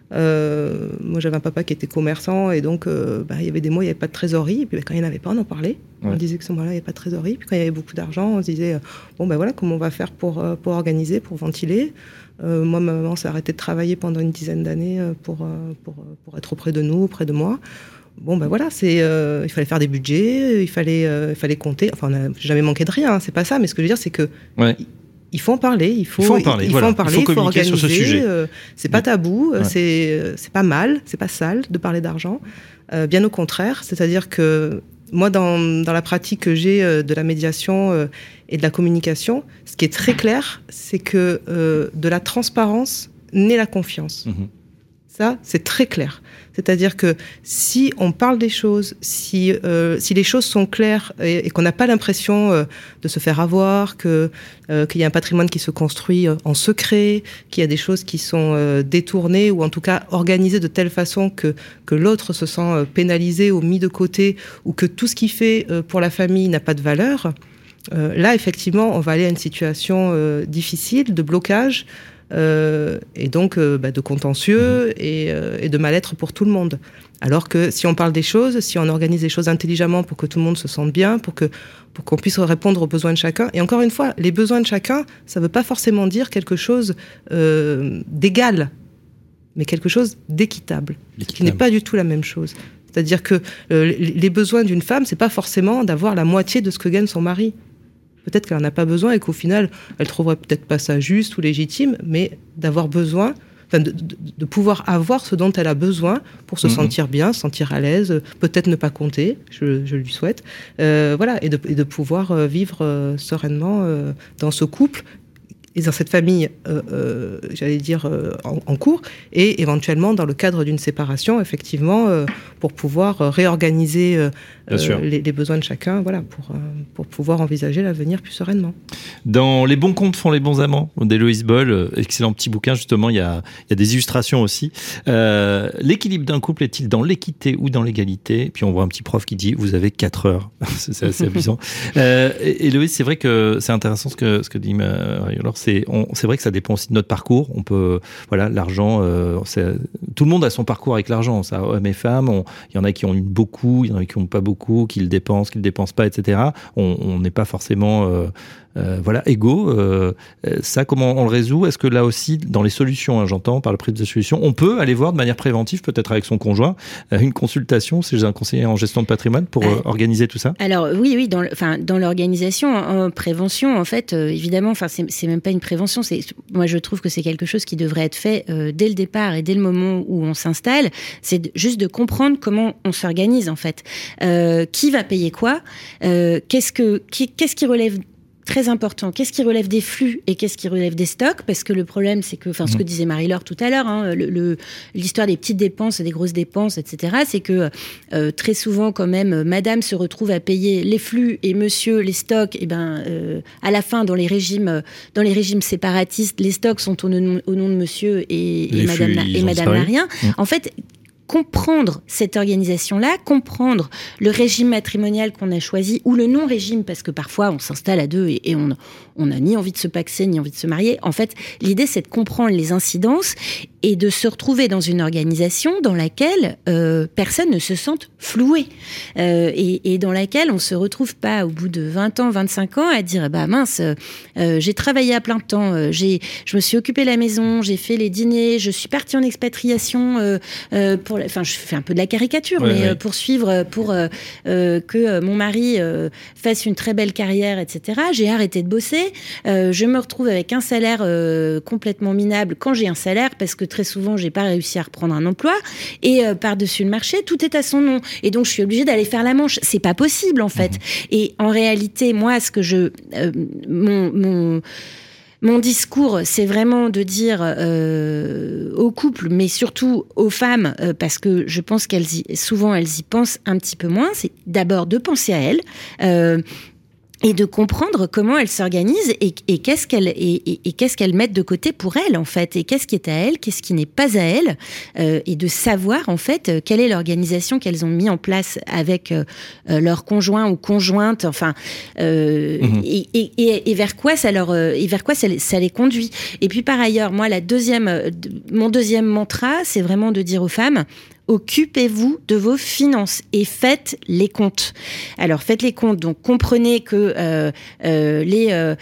Euh, moi j'avais un papa qui était commerçant et donc euh, bah, il y avait des mois il n'y avait pas de trésorerie et puis bah, quand il n'y en avait pas on en parlait, ouais. on disait que ce mois-là il n'y avait pas de trésorerie, puis quand il y avait beaucoup d'argent on se disait euh, bon ben bah, voilà comment on va faire pour, euh, pour organiser, pour ventiler. Euh, moi ma maman s'est arrêtée de travailler pendant une dizaine d'années pour, euh, pour, pour être auprès de nous, auprès de moi. Bon ben voilà, c'est, euh, il fallait faire des budgets, il fallait, euh, il fallait compter, enfin on n'a jamais manqué de rien, hein, c'est pas ça, mais ce que je veux dire c'est que ouais. Il faut en parler, il faut, il faut en parler, il, il
voilà.
faut, en parler, il faut,
il faut organiser.
Sur ce sujet. Euh, c'est pas
ouais.
tabou, ouais. c'est, c'est pas mal, c'est pas sale de parler d'argent. Euh, bien au contraire, c'est-à-dire que moi, dans, dans la pratique que j'ai euh, de la médiation euh, et de la communication, ce qui est très clair, c'est que euh, de la transparence naît la confiance. Mmh. Ça, c'est très clair. C'est-à-dire que si on parle des choses, si, euh, si les choses sont claires et, et qu'on n'a pas l'impression euh, de se faire avoir, que, euh, qu'il y a un patrimoine qui se construit euh, en secret, qu'il y a des choses qui sont euh, détournées ou en tout cas organisées de telle façon que, que l'autre se sent euh, pénalisé ou mis de côté, ou que tout ce qu'il fait euh, pour la famille n'a pas de valeur, euh, là, effectivement, on va aller à une situation euh, difficile, de blocage, Euh, et donc euh, bah, de contentieux et, euh, et de mal-être pour tout le monde. Alors que si on parle des choses, si on organise les choses intelligemment pour que tout le monde se sente bien, pour, que, pour qu'on puisse répondre aux besoins de chacun, et encore une fois, les besoins de chacun, ça ne veut pas forcément dire quelque chose euh, d'égal, mais quelque chose d'équitable, d'équitable, qui n'est pas du tout la même chose. C'est-à-dire que euh, les besoins d'une femme, c'est pas forcément d'avoir la moitié de ce que gagne son mari. Peut-être qu'elle n'en a pas besoin et qu'au final, elle trouverait peut-être pas ça juste ou légitime, mais d'avoir besoin, enfin de, de, de pouvoir avoir ce dont elle a besoin pour se mmh. sentir bien, se sentir à l'aise, peut-être ne pas compter, je, je lui souhaite, euh, voilà, et de, et de pouvoir vivre euh, sereinement euh, dans ce couple et dans cette famille, euh, euh, j'allais dire, euh, en, en cours, et éventuellement dans le cadre d'une séparation, effectivement, euh, pour pouvoir réorganiser euh, les, les besoins de chacun, voilà, pour, euh, pour pouvoir envisager l'avenir plus sereinement.
Dans Les bons comptes font les bons amants d'Héloïse Boll, excellent petit bouquin, justement, il y a, il y a des illustrations aussi. Euh, l'équilibre d'un couple est-il dans l'équité ou dans l'égalité ? Puis on voit un petit prof qui dit, vous avez quatre heures. c'est, c'est assez amusant. Euh, Héloïse, c'est vrai que c'est intéressant ce que, ce que dit Marie-Laure, c'est, on, c'est vrai que ça dépend aussi de notre parcours. On peut, voilà, l'argent, euh, c'est, tout le monde a son parcours avec l'argent, ça, hommes et femmes, on, il y en a qui ont eu beaucoup, il y en a qui n'ont pas beaucoup, qui le dépensent, qui le dépensent pas, et cetera. On n'est pas forcément... Euh, Euh, voilà, égaux. Euh, ça, comment on le résout ? Est-ce que là aussi, dans les solutions, hein, j'entends, par la prise de solutions, on peut aller voir de manière préventive, peut-être avec son conjoint, euh, une consultation, si j'ai un conseiller en gestion de patrimoine, pour euh, organiser tout ça ?
Alors oui, oui, dans, le, enfin, dans l'organisation, en, en prévention, en fait, euh, évidemment, enfin, c'est, c'est même pas une prévention. C'est, moi, je trouve que c'est quelque chose qui devrait être fait euh, dès le départ et dès le moment où on s'installe. C'est de, juste de comprendre comment on s'organise, en fait. Euh, qui va payer quoi ? euh, Qu'est-ce que, qui, qu'est-ce qui relève très important, qu'est-ce qui relève des flux et qu'est-ce qui relève des stocks ? Parce que le problème, c'est que, enfin, ce que disait Marie-Laure tout à l'heure, hein, le, le, l'histoire des petites dépenses et des grosses dépenses, et cetera, c'est que euh, très souvent, quand même, madame se retrouve à payer les flux et monsieur les stocks. Et ben, euh, à la fin, dans les régimes, dans les régimes séparatistes, les stocks sont au nom, au nom de monsieur et, et madame, flux, et madame n'a rien. Mmh. En fait, comprendre cette organisation-là, comprendre le régime matrimonial qu'on a choisi ou le non-régime, parce que parfois on s'installe à deux et, et on on n'a ni envie de se paxer ni envie de se marier. En fait, l'idée c'est de comprendre les incidences et de se retrouver dans une organisation dans laquelle euh, personne ne se sente floué euh, et, et dans laquelle on se retrouve pas au bout de vingt ans, vingt-cinq ans à dire bah mince, euh, j'ai travaillé à plein temps, euh, j'ai, je me suis occupé de la maison, j'ai fait les dîners, je suis partie en expatriation euh, euh, pour Enfin, je fais un peu de la caricature, ouais, mais ouais. pour suivre, pour euh, euh, que mon mari euh, fasse une très belle carrière, et cetera. J'ai arrêté de bosser. Euh, je me retrouve avec un salaire euh, complètement minable quand j'ai un salaire, parce que très souvent, j'ai pas réussi à reprendre un emploi. Et euh, par-dessus le marché, tout est à son nom. Et donc, je suis obligée d'aller faire la manche. C'est pas possible, en fait. Mmh. Et en réalité, moi, ce que je... Euh, mon... mon Mon discours, c'est vraiment de dire euh, aux couples, mais surtout aux femmes, euh, parce que je pense qu'elles y, souvent elles y pensent un petit peu moins, c'est d'abord de penser à elles, euh, et de comprendre comment elles s'organisent et, et qu'est-ce qu'elles et, et, et qu'est-ce qu'elles mettent de côté pour elles, en fait, et qu'est-ce qui est à elles, qu'est-ce qui n'est pas à elles, euh, et de savoir en fait quelle est l'organisation qu'elles ont mis en place avec euh, leur conjoint ou conjointe, enfin, euh, mmh. et, et, et vers quoi ça leur et vers quoi ça, ça les conduit. Et puis par ailleurs, moi, la deuxième, mon deuxième mantra, c'est vraiment de dire aux femmes: occupez-vous de vos finances et faites les comptes. Alors, faites les comptes. Donc, comprenez que euh, euh, les euh,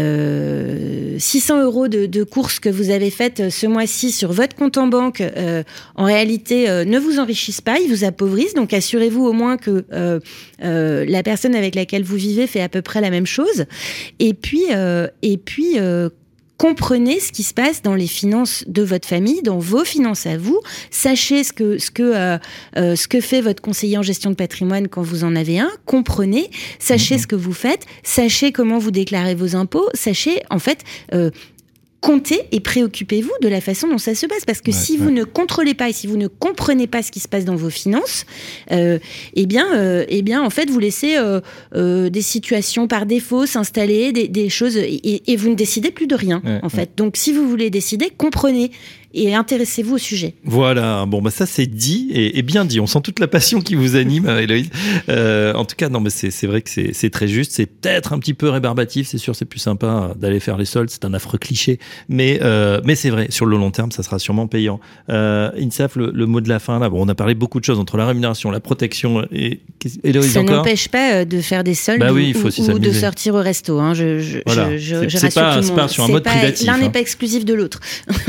euh, six cents euros de, de courses que vous avez faites ce mois-ci sur votre compte en banque, euh, en réalité, euh, ne vous enrichissent pas, ils vous appauvrissent. Donc, assurez-vous au moins que euh, euh, la personne avec laquelle vous vivez fait à peu près la même chose. Et puis, euh, et puis euh, comprenez ce qui se passe dans les finances de votre famille, dans vos finances à vous. Sachez ce que, ce que, euh, euh, ce que fait votre conseiller en gestion de patrimoine quand vous en avez un. Comprenez, sachez mmh. ce que vous faites, sachez comment vous déclarez vos impôts, sachez, en fait... Euh, comptez et préoccupez-vous de la façon dont ça se passe. Parce que ouais, si ouais. vous ne contrôlez pas et si vous ne comprenez pas ce qui se passe dans vos finances, euh, eh bien, euh, eh bien, en fait, vous laissez euh, euh, des situations par défaut s'installer, des, des choses, et, et vous ne décidez plus de rien, ouais, en fait. Ouais. Donc, si vous voulez décider, comprenez et intéressez-vous au sujet.
Voilà, bon bah ça c'est dit et, et bien dit. On sent toute la passion qui vous anime, Héloïse. Euh, en tout cas, non mais c'est, c'est vrai que c'est, c'est très juste. C'est peut-être un petit peu rébarbatif, c'est sûr, c'est plus sympa d'aller faire les soldes. C'est un affreux cliché, mais euh, mais c'est vrai. Sur le long terme, ça sera sûrement payant. Euh, INSAF, le, le mot de la fin là. Bon, on a parlé beaucoup de choses entre la rémunération, la protection et Héloïse
ça
encore. Ça
n'empêche pas de faire des soldes
bah oui,
ou, ou de sortir au resto. Hein. Je, je,
voilà.
je,
c'est,
je
c'est
rassure
pas,
tout le
c'est
monde.
pas sur un
c'est
mode
pas,
privatif.
L'un
hein.
n'est pas exclusif de l'autre.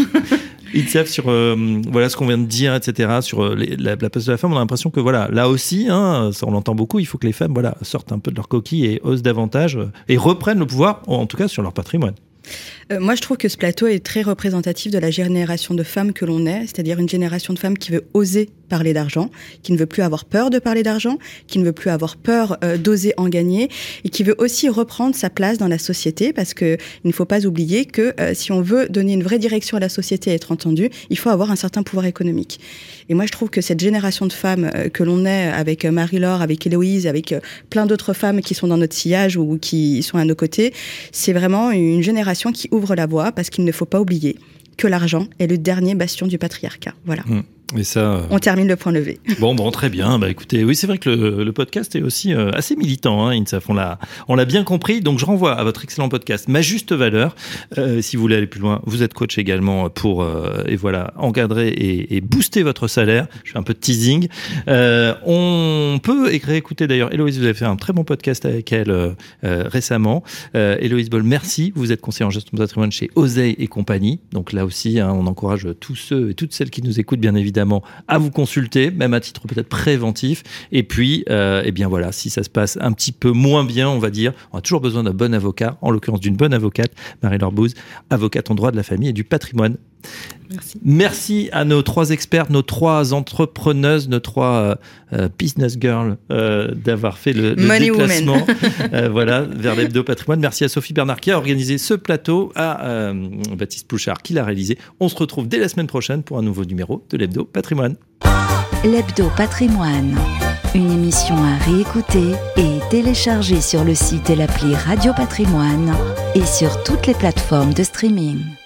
INSAF sur euh, voilà ce qu'on vient de dire, et cetera. Sur euh, les, la, la place de la femme, on a l'impression que voilà, là aussi, hein, ça on l'entend beaucoup. Il faut que les femmes voilà sortent un peu de leur coquille et osent davantage euh, et reprennent le pouvoir, en tout cas sur leur patrimoine.
Euh, moi, je trouve que ce plateau est très représentatif de la génération de femmes que l'on est, c'est-à-dire une génération de femmes qui veut oser parler d'argent, qui ne veut plus avoir peur de parler d'argent, qui ne veut plus avoir peur euh, d'oser en gagner et qui veut aussi reprendre sa place dans la société parce que il ne faut pas oublier que euh, si on veut donner une vraie direction à la société et être entendu, il faut avoir un certain pouvoir économique. Et moi, je trouve que cette génération de femmes euh, que l'on est avec Marie-Laure, avec Héloïse, avec euh, plein d'autres femmes qui sont dans notre sillage ou qui sont à nos côtés, c'est vraiment une génération qui ouvre la voie parce qu'il ne faut pas oublier que l'argent est le dernier bastion du patriarcat. Voilà.
Mmh. Et ça, euh...
on termine le point levé.
Bon, bon, très bien. Bah, écoutez, oui, c'est vrai que le, le podcast est aussi euh, assez militant, hein, INSAF. On l'a, on l'a bien compris. Donc, je renvoie à votre excellent podcast, Ma Juste Valeur. Euh, si vous voulez aller plus loin, vous êtes coach également pour, euh, et voilà, encadrer et, et booster votre salaire. Je fais un peu de teasing. Euh, on peut réécouter d'ailleurs. Héloïse, vous avez fait un très bon podcast avec elle euh, euh, récemment. Euh, Héloïse Boll, merci. Vous êtes conseillère en gestion de patrimoine chez Oseille et compagnie. Donc là aussi, hein, on encourage tous ceux et toutes celles qui nous écoutent, bien évidemment, à vous consulter, même à titre peut-être préventif. Et puis, euh, eh bien voilà, si ça se passe un petit peu moins bien, on va dire, on a toujours besoin d'un bon avocat, en l'occurrence d'une bonne avocate, Marie-Laure Bouze, avocate en droit de la famille et du patrimoine.
Merci.
Merci à nos trois experts, nos trois entrepreneuses, nos trois euh, business girls euh, d'avoir fait le, le déplacement euh, voilà, vers l'hebdo patrimoine. Merci à Sophie Bernard qui a organisé ce plateau, à euh, Baptiste Plouchard qui l'a réalisé. On se retrouve dès la semaine prochaine pour un nouveau numéro de l'hebdo patrimoine.
L'hebdo patrimoine, une émission à réécouter et télécharger sur le site et l'appli Radio Patrimoine et sur toutes les plateformes de streaming.